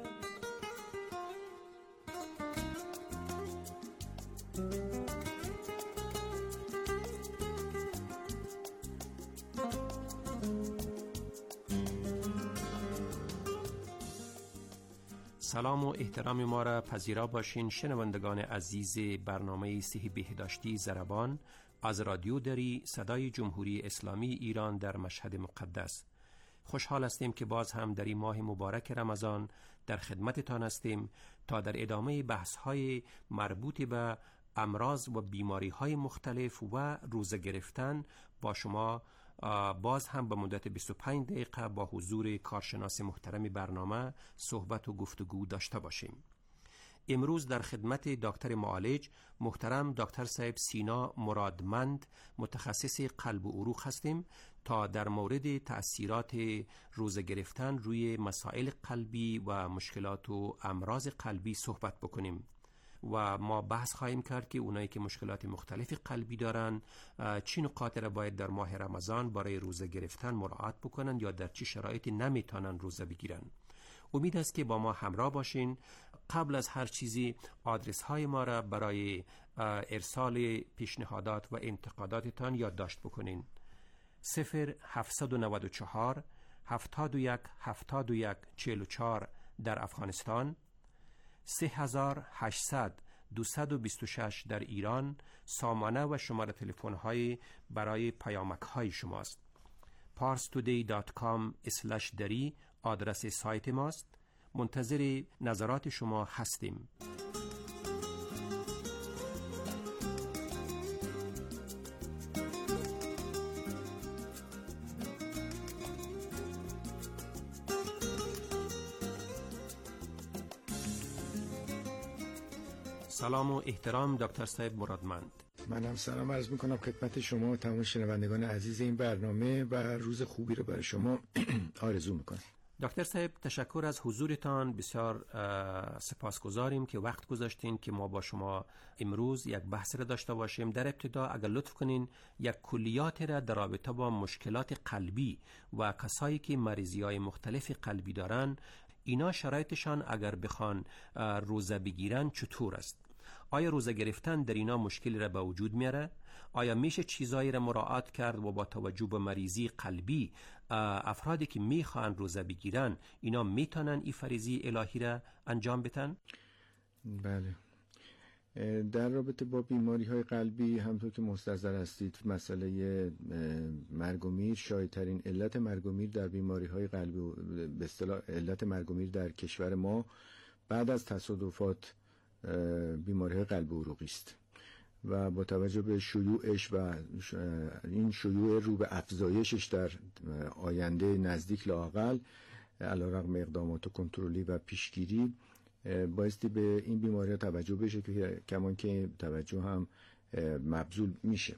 سلام و احترام ما را پذیرا باشین شنوندگان عزیز برنامه صحی بهداشتی ضربان از رادیو دری صدای جمهوری اسلامی ایران در مشهد مقدس. خوشحال هستیم که باز هم در این ماه مبارک رمضان در خدمتتان هستیم تا در ادامه بحث‌های مربوط به امراض و بیماری‌های مختلف و روزه گرفتن با شما باز هم به مدت بیست و پنج دقیقه با حضور کارشناس محترم برنامه صحبت و گفتگو داشته باشیم. امروز در خدمت دکتر معالج محترم دکتر صاحب سینا مرادمند متخصص قلب و عروق هستیم تا در مورد تأثیرات روزه گرفتن روی مسائل قلبی و مشکلات و امراض قلبی صحبت بکنیم و ما بحث خواهیم کرد که اونایی که مشکلات مختلف قلبی دارن چی نکات را باید در ماه رمضان برای روزه گرفتن مراعات بکنن یا در چی شرایطی نمیتونن روزه بگیرن. امید است که با ما همراه باشین. قبل از هر چیزی آدرس های ما را برای ارسال پیشنهادات و انتقاداتتان یادداشت بکنین. صفر هفتصد و نود و چهار هفتاد و یک هفتاد و یک چهل و چهار در افغانستان، سه هزار و هشتصد دویست و بیست و شش در ایران سامانه و شماره تلفن های برای پیامک های شماست. پارس تودی دات کام اسلش دری آدرس سایت ماست. منتظر نظرات شما هستیم. سلام و احترام دکتر صاحب مرادمند. منم سلام عرض میکنم خدمت شما و تمام شنوندگان عزیز این برنامه و روز خوبی رو برای شما آرزو میکنم. دکتر صاحب تشکر از حضورتان، بسیار سپاسگزاریم که وقت گذاشتین که ما با شما امروز یک بحث را داشته باشیم. در ابتدا اگر لطف کنین یک کلیات را در رابطه با مشکلات قلبی و کسایی که مریضی های مختلف قلبی دارن، اینا شرایطشان اگر بخوان روزه بگیرن چطور است؟ آیا روزه گرفتن در اینا مشکلی را به وجود میاره؟ آیا میشه چیزایی را مراعات کرد و با توجه به مریضی قلبی افرادی که میخوان روزه بگیرن اینا میتونن این فریضه الهی را انجام بدن؟ بله، در رابطه با بیماری های قلبی همطور که مستحضر هستید مسئله مرگ و میر شایع‌ترین علت مرگ و میر در بیماری های قلبی، به اصطلاح علت مرگ و میر در کشور ما بعد از تصادفات بیماری های قلبی عروقی است و با توجه به شیوعش و این شیوع رو به افزایشش در آینده نزدیک لااقل علیرغم اقدامات کنترلی و پیشگیری بایستی به این بیماری ها توجه بشه که کمان که توجه هم مبذول میشه.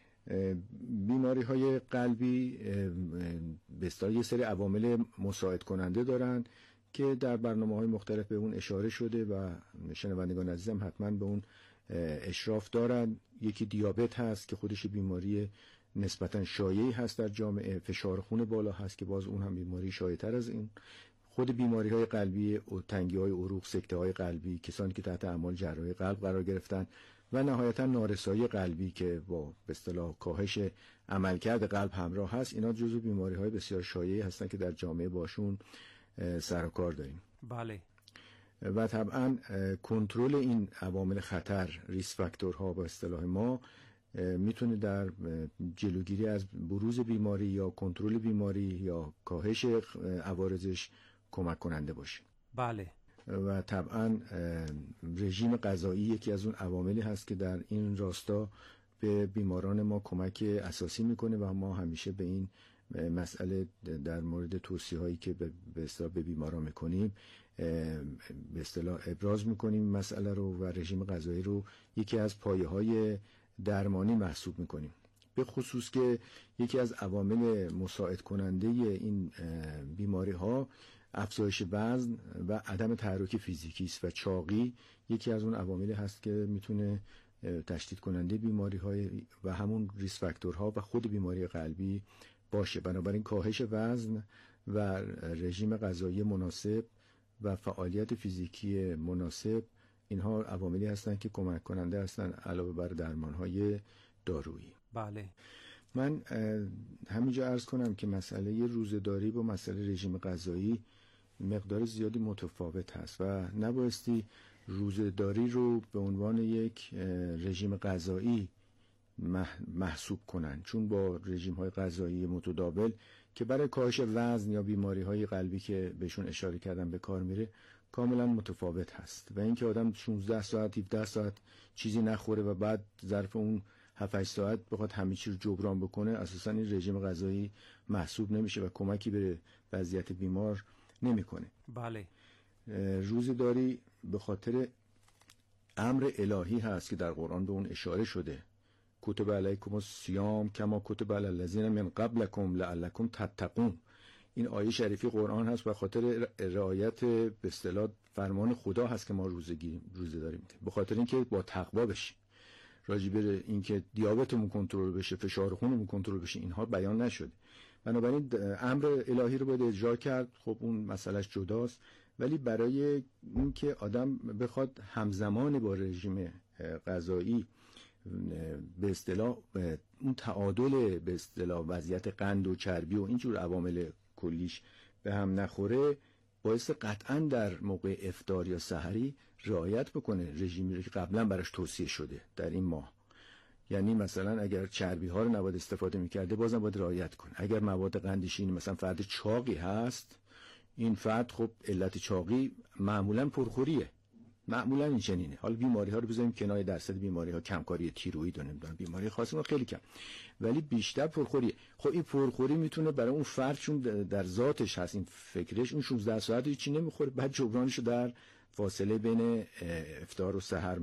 بیماری های قلبی به اصطلاح یه سری عوامل مساعد کننده دارن که در برنامه های مختلف به اون اشاره شده و شنوندگان عزیزم حتما به اون اشراف دارن. یکی دیابت هست که خودش بیماری نسبتا شایعی هست در جامعه، فشار خون بالا هست که باز اون هم بیماری شایع‌تر از این، خود بیماری های قلبی، تنگی های عروق، سکته های قلبی، کسانی که تحت اعمال جراحی قلب قرار گرفتن و نهایتا نارسایی قلبی که با به اصطلاح کاهش عملکرد قلب همراه هست، اینا جزو بیماری های بسیار شایعی هستن که در جامعه باشون سر و کار داریم. بله. و طبعا کنترل این عوامل خطر، ریس فاکتورها به اصطلاح ما، میتونه در جلوگیری از بروز بیماری یا کنترل بیماری یا کاهش عوارضش کمک کننده باشه. بله. و طبعا رژیم غذایی یکی از اون عواملی هست که در این راستا به بیماران ما کمک اساسی میکنه و ما همیشه به این مسئله در مورد توصیه هایی که به اصطلاح به بیماران میکنیم به اصطلاح ابراز میکنیم مسئله رو و رژیم غذایی رو یکی از پایه های درمانی محسوب میکنیم، به خصوص که یکی از عوامل مساعد کننده این بیماری ها افزایش وزن و عدم تحرک فیزیکی است و چاقی یکی از اون عواملی هست که میتونه تشدید کننده بیماری های و همون ریس فاکتورها و خود بیماری قلبی باشه. بنابراین کاهش وزن و رژیم غذایی مناسب و فعالیت فیزیکی مناسب اینها عواملی هستند که کمک کننده هستند علاوه بر درمان‌های دارویی. بله. من همینجا عرض کنم که مسئله روزه‌داری با مسئله رژیم غذایی مقدار زیادی متفاوت هست و نبایستی روزه‌داری رو به عنوان یک رژیم غذایی محسوب کنن، چون با رژیم‌های غذایی متداول که برای کاهش وزن یا بیماری‌های قلبی که بهشون اشاره کردم به کار میره کاملا متفاوت هست و اینکه آدم شانزده ساعت هفده ساعت چیزی نخوره و بعد ظرف اون هفت هشت ساعت بخواد همه چی رو جبران بکنه اساساً این رژیم غذایی محسوب نمیشه و کمکی به وضعیت بیمار نمیکنه. بله. روزه‌داری به خاطر امر الهی هست که در قرآن به اون اشاره شده، کتب علیکم الصیام کما کتب علی الذین من قبلکم لعلکم تتقون. این آیه شریفی قرآن هست و خاطر رعایت به اصطلاح فرمان خدا هست که ما روزه روزه داریم، به خاطر اینکه با تقوا بشیم. راجع به اینکه دیابتمون کنترل بشه، فشار خونمون کنترل بشه، اینها بیان نشده. بنابراین امر الهی رو باید اجرا کرد. خب اون مسئلهش جداست، ولی برای اینکه آدم بخواد همزمان با رژیم غذایی به اصطلاح اون تعادل به اصطلاح وضعیت قند و چربی و اینجور عوامل کلیش به هم نخوره، باعث قطعا در موقع افطار یا سحری رعایت بکنه رژیمی که قبلا براش توصیه شده در این ماه. یعنی مثلا اگر چربی ها رو نباید استفاده میکرده بازم باید رعایت کنه. اگر مواد قندشینی مثلا فرد چاقی هست، این فرد خب علت چاقی معمولا پرخوریه، معمولا این چنینه. حالا بیماری ها رو بذاریم کنار، درصد بیماری ها کمکاری تیروئید و نمیدونم بیماری خاصی ما خیلی کم، ولی بیشتر پرخوریه. خب این پرخوری میتونه برای اون فرد چون در ذاتش هست این فکرش، اون شانزده ساعت هیچی نمیخوره، بعد جبرانشو در فاصله بین افطار و سحر میکنه.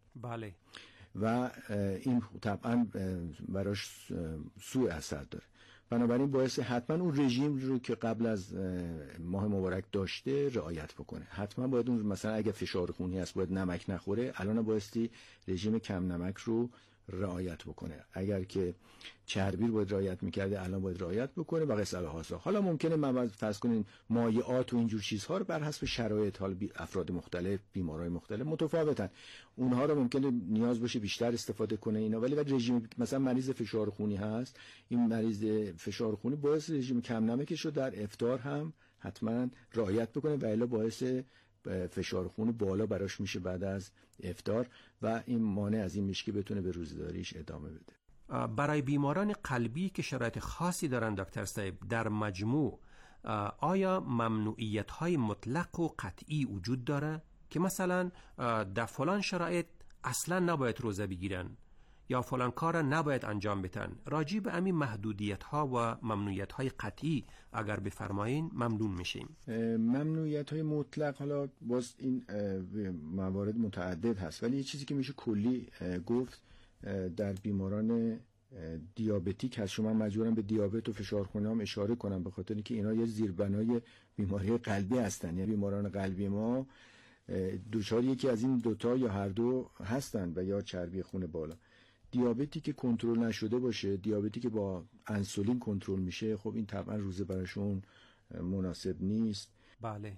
بله. و این طبعا براش سوء اثر داره. بنابراین باعث حتما اون رژیم رو که قبل از ماه مبارک داشته رعایت بکنه. حتما باید اون مثلا اگه فشار خونی هست باید نمک نخوره، الان بایستی رژیم کم نمک رو رعایت بکنه. اگر که چربی رو باید رعایت میکرده الان باید رعایت بکنه و غسل هاست. حالا ممکنه من فرض کنین مایعات و اینجور چیزها رو بر حسب شرایط حال افراد مختلف، بیمارای مختلف متفاوتن، اونها رو ممکنه نیاز باشه بیشتر استفاده کنه اینا. ولی وقتی رژیم مثلا مریض فشار خونی هست، این مریض فشار خونی باعث رژیم کم نمکش رو در افطار هم حتما رعایت بکنه و الا باعث فشار خون بالا براش میشه بعد از افطار و این مانع از این میشه که بتونه به روزداریش ادامه بده. برای بیماران قلبی که شرایط خاصی دارن دکتر صاحب، در مجموع آیا ممنوعیت های مطلق و قطعی وجود داره که مثلا در فلان شرایط اصلا نباید روزه بگیرن یا فلان کار نباید انجام بدن؟ راجع به همین محدودیت ها و ممنوعیت های قطعی اگر بفرمایین ممنون میشیم. ممنوعیت های مطلق حالا باز این موارد متعدد هست، ولی یه چیزی که میشه کلی گفت در بیماران دیابتیک هست. شما مجبورم به دیابت و فشار خونی هم اشاره کنم به خاطر اینکه اینا یه زیربنای بیماری قلبی هستن. یعنی بیماران قلبی ما دچار یکی از این دوتا یا هر دو هستن و یا چربی خون بالا. دیابتی که کنترل نشده باشه، دیابتی که با انسولین کنترل میشه، خب این طبعا روزه براشون مناسب نیست. بله.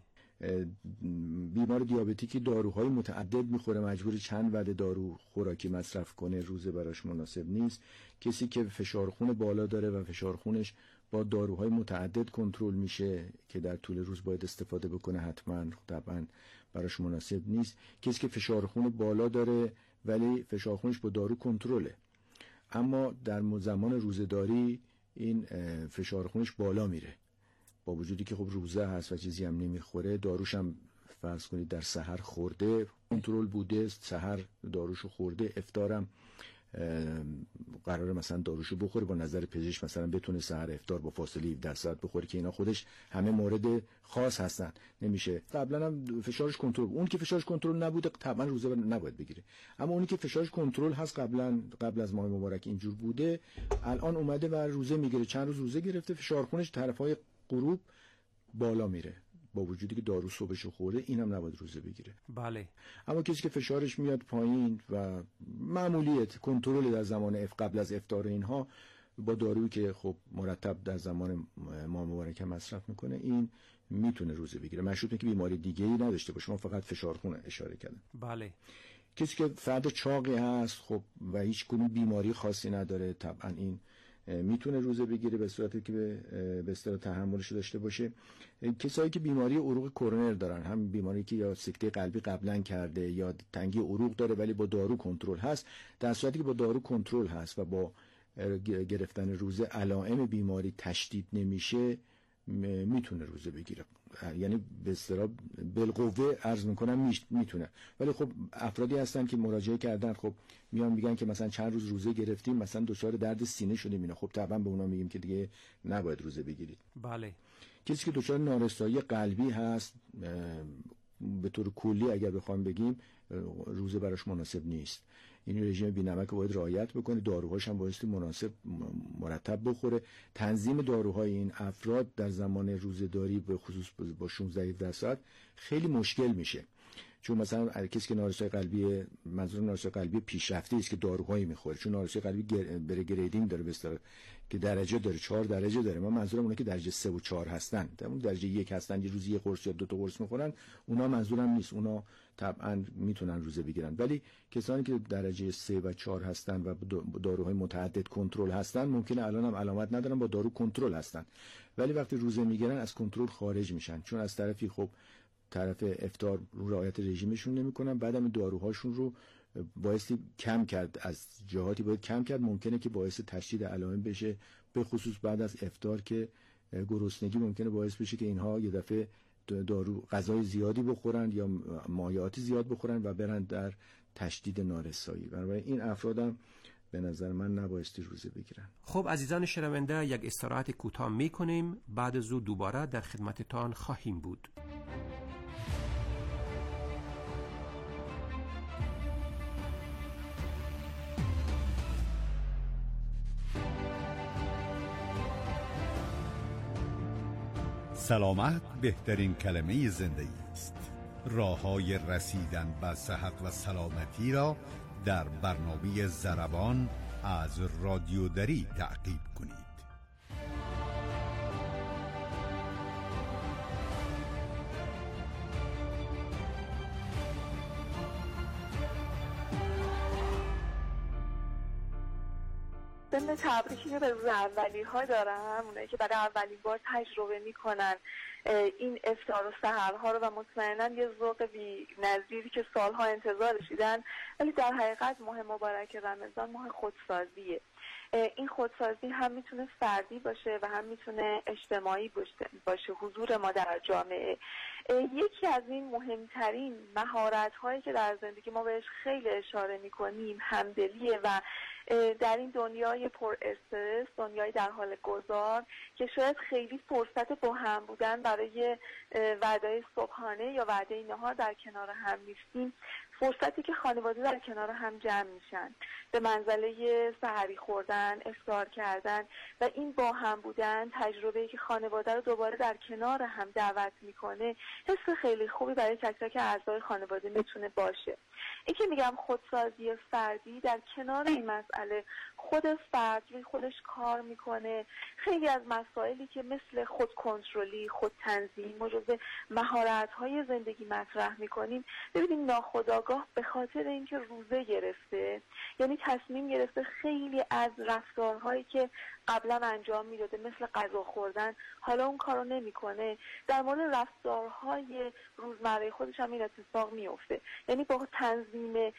بیمار دیابتیکی داروهای متعدد میخوره، مجبور چند وعده دارو خوراکی مصرف کنه، روزه براش مناسب نیست. کسی که فشار خون بالا داره و فشار خونش با داروهای متعدد کنترل میشه که در طول روز باید استفاده بکنه، حتما طبعا براش مناسب نیست. کسی که فشار خون بالا داره ولی فشار خونش با دارو کنترله، اما در زمان روزه‌داری این فشار خونش بالا میره، با وجودی که خب روزه هست و چیزی هم نمیخوره، داروش هم فرض کنید در سحر خورده، کنترل بوده، سحر داروشو خورده، افطارم قراره مثلا داروشو بخوره، با نظر پزشک مثلا بتونه سحر افطار با فاصله هفده ساعت بخوره که اینا خودش همه مورد خاص هستن، نمیشه. قبلا هم فشارش کنترل، اون که فشارش کنترل نبوده طبعا روزه نباید بگیره، اما اونی که فشارش کنترل هست قبلا قبل از ماه مبارک اینجور بوده، الان اومده و روزه میگیره، چند روز روزه گرفته، فشار خونش طرفای غروب بالا میره، با وجودی که دارو صبحشو خورده، اینم نباید روزه بگیره. بله. اما کسی که فشارش میاد پایین و معمولیت کنترل در زمان اف قبل از افطار اینها با دارویی که خب مرتب در زمان ماه مبارک مصرف میکنه، این میتونه روزه بگیره، مشروط که بیماری دیگه ای نداشته باشه. ما فقط فشار خون اشاره کردم. بله. کسی که فرد چاقی هست خب و هیچ گونه بیماری خاصی نداره، طبعا این میتونه روزه بگیره به صورتی که به اصطلاح تحملش داشته باشه. کسایی که بیماری عروق کرونر دارن، هم بیماری که یا سکته قلبی قبلا کرده یا تنگی عروق داره ولی با دارو کنترل هست، در صورتی که با دارو کنترل هست و با گرفتن روزه علائم بیماری تشدید نمیشه، میتونه روزه بگیره. یعنی به اصطلاح بالقوه عرض میکنم میتونه. ولی خب افرادی هستن که مراجعه کردن، خب میان میگن که مثلا چند روز روزه گرفتیم، مثلا دچار درد سینه شدیم اینا، خب طبعا به اونا میگیم که دیگه نباید روزه بگیرید. بله. کسی که دچار نارسایی قلبی هست به طور کلی اگر بخوام بگیم روزه براش مناسب نیست. این رژیم بی‌نمک رو باید رعایت بکنه، داروهاش هم بایستی مناسب مرتب بخوره. تنظیم داروهای این افراد در زمان روزه‌داری به خصوص با شانزده هفده ساعت خیلی مشکل میشه، چون مثلا کسی که نارسایی قلبی، منظور نارسایی قلبی پیشرفته است که داروهایی میخوره، چون نارسایی قلبی بره گریدینگ داره به اصطلاح که درجه داره، چهار درجه داره. من منظورم اونه که درجه سه و چهار هستن، اون درجه یک هستن، یه روزی یه قرص یا دو تا قرص میخورن، اونا منظورم نیست، اونا طبعا میتونن روزه بگیرن. ولی کسانی که درجه سه و چهار هستن و داروهای متعدد کنترل هستن، ممکنه الان هم علامت ندارن، با دارو کنترل هستن، ولی وقتی روزه میگیرن از کنترل خارج میشن، چون از طرفی خب طرف افطار رو رعایت رژیمشون نمیکنن، بعدم داروهاشون رو بایستی کم کرد، از جهاتی باید کم کرد، ممکنه که باعث تشدید علائم بشه، به خصوص بعد از افطار که گرسنگی ممکنه باعث بشه که اینها یه دفعه دارو غذای زیادی بخورن یا مایعات زیاد بخورن و برن در تشدید نارسایی. بنابراین این افرادم به نظر من نبایستی روزه بگیرن. خب عزیزان شنونده، یک استراحت کوتاه میکنیم، بعد از اون دوباره در خدمتتان خواهیم بود. سلامت بهترین کلمه زندگی است. راه‌های رسیدن به صحت و سلامتی را در برنامه ضربان از رادیو دری تعقیب کنید. ضمن تبریکی که به روز اولی ها دارم، اونایی که برای اولین بار تجربه میکنن این افطار و سحرها رو و مطمئنا یه ذوق بی نظیری که سالها انتظارش دیدن، ولی در حقیقت ماه مبارک رمضان ماه خودسازیه. این خودسازی هم میتونه فردی باشه و هم میتونه اجتماعی باشه، حضور ما در جامعه. یکی از این مهمترین مهارت هایی که در زندگی ما بهش خیلی اشاره میکنیم همدلیه و در این دنیای پر استرس، دنیای در حال گذار که شاید خیلی فرصت با هم بودن برای وعده صبحانه یا وعده نهار در کنار هم نیستیم، فرصتی که خانواده در کنار هم جمع میشن به منزله سحری خوردن، افطار کردن و این با هم بودن، تجربه‌ای که خانواده رو دوباره در کنار هم دعوت میکنه، حس خیلی خوبی برای تک تک اعضای خانواده میتونه باشه. این که میگم خودسازی فردی، در کنار این مسئله خود فرد روی خودش کار میکنه. خیلی از مسائلی که مثل خود کنترلی، خود تنظیم و جزء مهارت‌های زندگی مطرح میکنیم، ببینیم ناخودآگاه به خاطر اینکه روزه گرفته، یعنی تصمیم گرفته خیلی از رفتارهایی که قبلا انجام میداده مثل غذا خوردن حالا اون کارو نمیکنه، در مورد رفتارهای روزمره خودش هم این اتفاق میفته. یعنی با تنظیم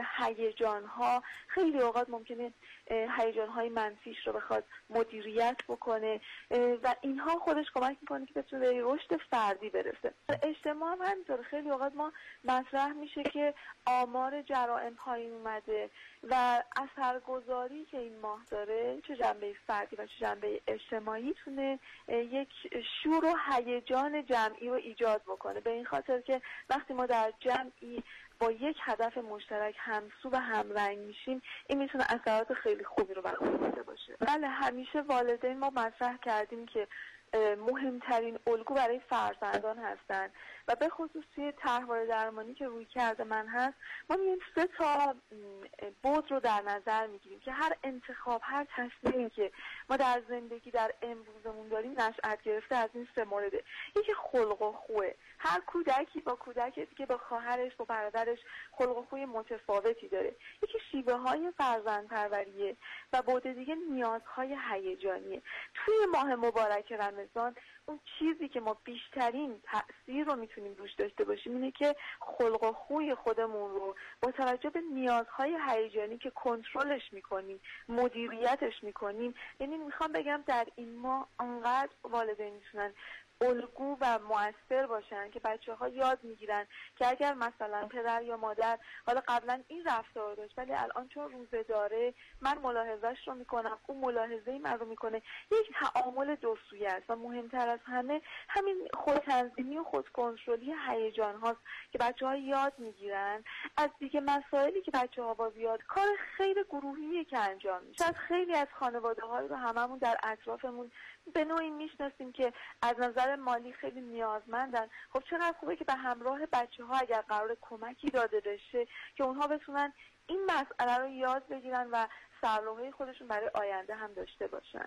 هیجان‌ها خیلی اوقات ممکنه هیجان‌های منفیش رو بخواد مدیریت بکنه و اینها خودش کمک میکنه که بتونه به رشد فردی برسه. اجتماع هم همینطور، خیلی اوقات ما مطرح میشه که آمار جرائم پایین اومده و اثرگذاری که این ماه داره چه جنبه فردی و چه جنبه اجتماعی تونه یک شور و هیجان جمعی رو ایجاد بکنه، به این خاطر که وقتی ما در جمعی با یک هدف مشترک همسو و همرنگ میشیم، این میتونه اثرات خیلی خوبی رو بر ما داشته باشه. بله، همیشه والدین ما مطرح کردیم که مهمترین الگو برای فرزندان هستن و به خصوص توی طرحواره درمانی که روی کرده من هست، ما میگیم سه تا بود رو در نظر میگیریم که هر انتخاب، هر تصمیمی که ما در زندگی در امروزمون داریم نشأت گرفته از این سه مورده. یکی خلق و خوه، هر کودکی با کودکی دیگه، با خواهرش با برادرش خلق و خوی متفاوتی داره. یکی شیوه های فرزند پروریه و بود دیگه نیازهای هیجانیه. توی ماه مبارک رمضان اون چیزی که ما بیشترین تأثیر رو میتونیم روش داشته باشیم اینه که خلق و خوی خودمون رو با توجه به نیازهای هیجانی که کنترلش میکنیم، مدیریتش میکنیم. یعنی میخوام بگم در این ماه انقدر والدین میتونن الگو و مؤثر باشن که بچه ها یاد میگیرن که اگر مثلا پدر یا مادر حالا قبلا این رفتار داشت ولی الان چون روزه داره من ملاحظهش رو میکنم، اون ملاحظه من رو میکنه، یک تعامل دو سویه است و مهمتر از همه همین خودتنظیمی و خودکنترلی هیجان هاست که بچه ها یاد میگیرن از دیگه مسائلی که بچه ها باز یاد. کار خیلی گروهیه که انجام میشه. از خیلی از خانواده هایی رو هممون در اطرافمون به نوعی میشناسیم که از نظر مالی خیلی نیازمندن. خب چقدر خوبه که به همراه بچه ها اگر قرار کمکی داده بشه که اونها بتونن این مسئله رو یاد بگیرن و سرلوحه خودشون برای آینده هم داشته باشن.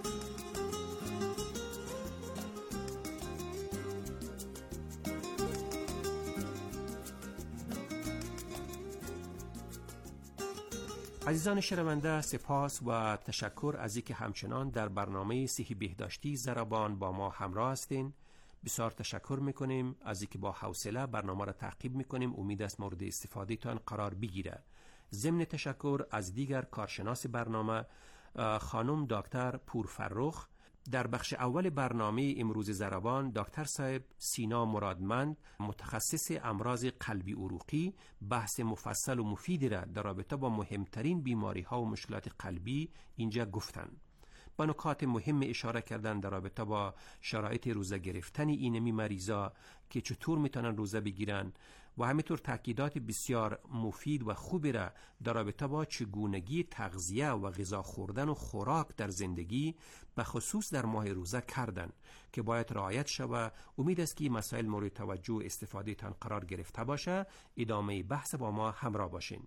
عزیزان شنونده، سپاس و تشکر از اینکه همچنان در برنامه صحی بهداشتی ضربان با ما همراه هستین. بسیار تشکر میکنیم از اینکه با حوصله برنامه را تعقیب میکنیم. امید است مورد استفاده تان قرار بگیره. ضمن تشکر از دیگر کارشناس برنامه خانم دکتر پورفرخ. در بخش اول برنامه امروز ضربان دکتر صاحب سینا مرادمند متخصص امراض قلبی عروقی بحث مفصل و مفیدی را در رابطه با مهمترین بیماری ها و مشکلات قلبی اینجا گفتند. با نکات مهم اشاره کردن در رابطه با شرایط روزه گرفتن اینمی مریضا که چطور میتونن روزه بگیرن و همینطور تاکیدات بسیار مفید و خوبی را در رابطه با چگونگی تغذیه و غذا خوردن و خوراک در زندگی به خصوص در ماه روزه کردند که باید رعایت شود. امید است که مسائل مورد توجه و استفاده تان قرار گرفته باشه. ادامه بحث با ما همراه باشین.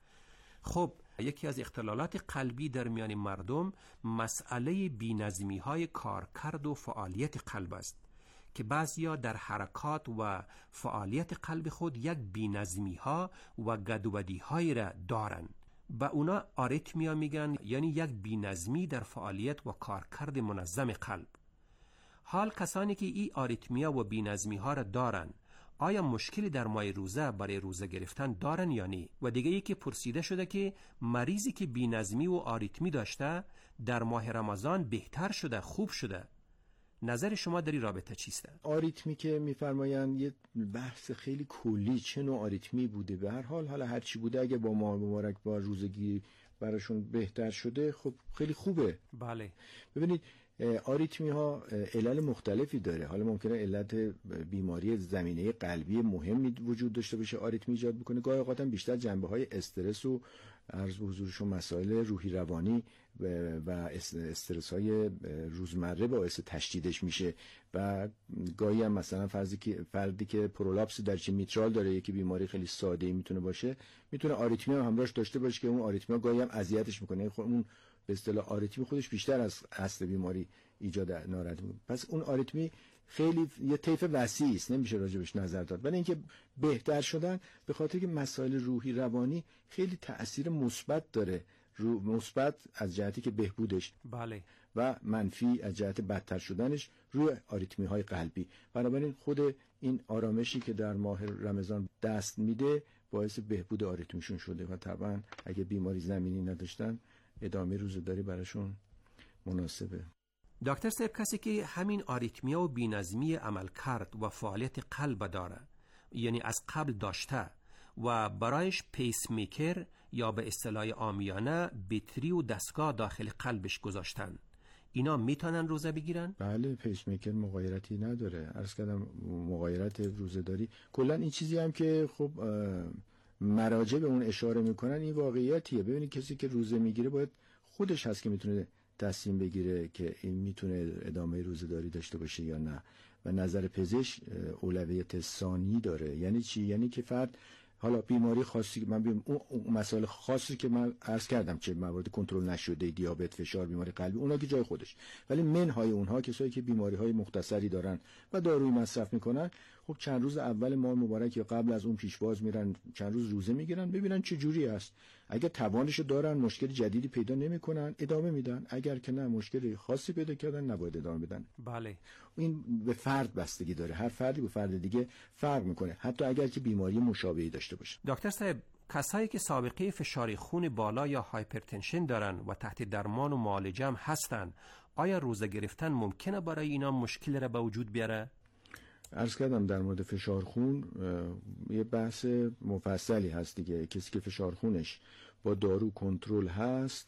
خب، یکی از اختلالات قلبی در میان مردم مسئله بی‌نظمی های کارکرد و فعالیت قلب است که بعضیا در حرکات و فعالیت قلب خود یک بی‌نظمی ها و گدودی های را دارند. به اونا آریتمیا میگن، یعنی یک بی‌نظمی در فعالیت و کارکرد منظم قلب. حال کسانی که این آریتمیا و بی‌نظمی ها را دارند آیا مشکلی در ماه روزه برای روزه گرفتن دارن یا نه؟ و دیگه ای که پرسیده شده که مریضی که بی‌نظمی و آریتمی داشته در ماه رمضان بهتر شده، خوب شده. نظر شما در این رابطه چیسته؟ آریتمی که میفرمایند یه بحث خیلی کلی، چه نوع آریتمی بوده. به هر حال حالا هر چی بوده اگه با ماه مبارک با روزگی براشون بهتر شده خب خیلی خوبه. بله. ببینید آریتمی ها علل مختلفی داره. حالا ممکنه علت بیماری زمینه قلبی مهمی وجود داشته باشه آریتمی ایجاد بکنه. گاهی اوقات هم بیشتر جنبه های استرس و عرض به حضورشون مسائل روحی روانی و استرس های روزمره باعث تشدیدش میشه. و گاهی هم مثلا فرضی که فردی که پرولاپس درچه میترال داره، یکی بیماری خیلی ساده میتونه باشه، میتونه آریتمی هم همراهش داشته باشه که اون آریتمی گاهی هم اذیتش میکنه. اون به اصطلاح آریتمی خودش بیشتر از اصل بیماری ایجاد ناراحتی میکنه. پس اون آریتمی خیلی یه طیف وسیعی است، نمیشه راجبش نظر داد. ولی اینکه بهتر شدن به خاطر که مسائل روحی روانی خیلی تأثیر مثبت داره، رو مثبت از جهتی که بهبودش، بله، و منفی از جهت بدتر شدنش روی آریتمی های قلبی. بنابراین خود این آرامشی که در ماه رمضان دست میده باعث بهبود آریتمیشون شده و طبعا اگه بیماری زمینی نداشتن ادامه روزه‌داری براشون مناسبه. دکتر صاحب، کسی که همین آریتمیا و بی‌نظمی عمل کرد و فعالیت قلب داره، یعنی از قبل داشته و برایش پیس میکر یا به اصطلاح عامیانه بطری و دستگاه داخل قلبش گذاشتن، اینا میتونن روزه بگیرن؟ بله، پیس میکر مغایرتی نداره. عرض کردم مغایرت روزه‌داری کلا این چیزی هم که خب مراجع به اون اشاره میکنن این واقعیتیه. ببینید کسی که روزه میگیره باید خودش هست که میتونه تصمیم بگیره که این میتونه ادامه روزه‌داری داشته باشه یا نه. و نظر پزشک اولویت ثانی داره. یعنی چی؟ یعنی که فرد حالا بیماری خاصی، من بیم اون مسائل خاصی که من عرض کردم، چه موارد کنترل نشده، دیابت، فشار، بیماری قلبی، اونا که جای خودش، ولی منهای اونها کسایی که بیماری های مختصری دارن و دارویی مصرف میکنن، خب چند روز اول ماه مبارک یا قبل از اون پیشواز میرن چند روز روزه میگیرن ببینن چه جوری است. اگر توانشو دارن، مشکل جدیدی پیدا نمیکنن، ادامه میدن. اگر که نه، مشکلی خاصی پیدا کردن، نباید ادامه بدن. بله. این به فرد بستگی داره. هر فردی به فرد دیگه فرق میکنه، حتی اگر که بیماری مشابهی داشته باشه. دکتر صاحب، کسایی که سابقه فشار خون بالا یا هایپرتنشن دارن و تحت درمان و معالجه هم هستن، آیا روزه گرفتن ممکنه برای اینا مشکل را به وجود بیاره؟ عرض کردم در مورد فشار خون یه بحث مفصلی هست دیگه. کسی که فشار خونش با دارو کنترل هست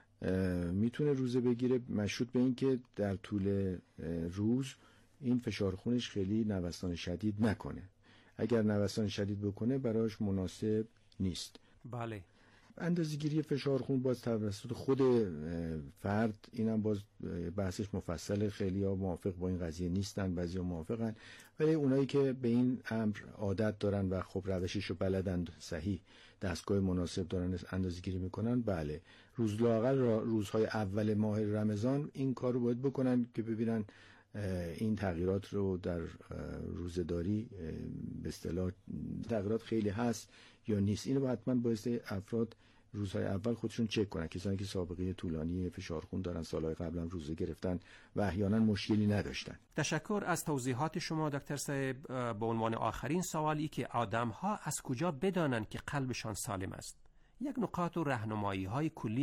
میتونه روزه بگیره، مشروط به این که در طول روز این فشار خونش خیلی نوسان شدید نکنه. اگر نوسان شدید بکنه براش مناسب نیست. بله. اندازه‌گیری فشار خون باز توسط خود فرد، اینم باز بحثش مفصل. خیلی ها موافق با این قضیه نیستن، بعضی ها موافقن، ولی اونایی که به این امر عادت دارن و خب روششو بلدن، صحیح دستگاه مناسب دارن اندازه‌گیری میکنن، بله روز لااقل روزهای اول ماه رمضان این کار رو باید بکنن که ببینن این تغییرات رو در روزه‌داری به اصطلاح تغییرات خیلی هست یا نیست. اینو حتما باید افراد روزهای اول خودشون چک کنن. کسانی که سابقه طولانی فشار خون دارن، سالهای قبل هم روزه گرفتن و احیانا مشکلی نداشتن. تشکر از توضیحات شما دکتر صاحب. به عنوان آخرین سوالی که آدم‌ها از کجا بدانند که قلبشان سالم است؟ یک نکات و راهنمایی‌های کلی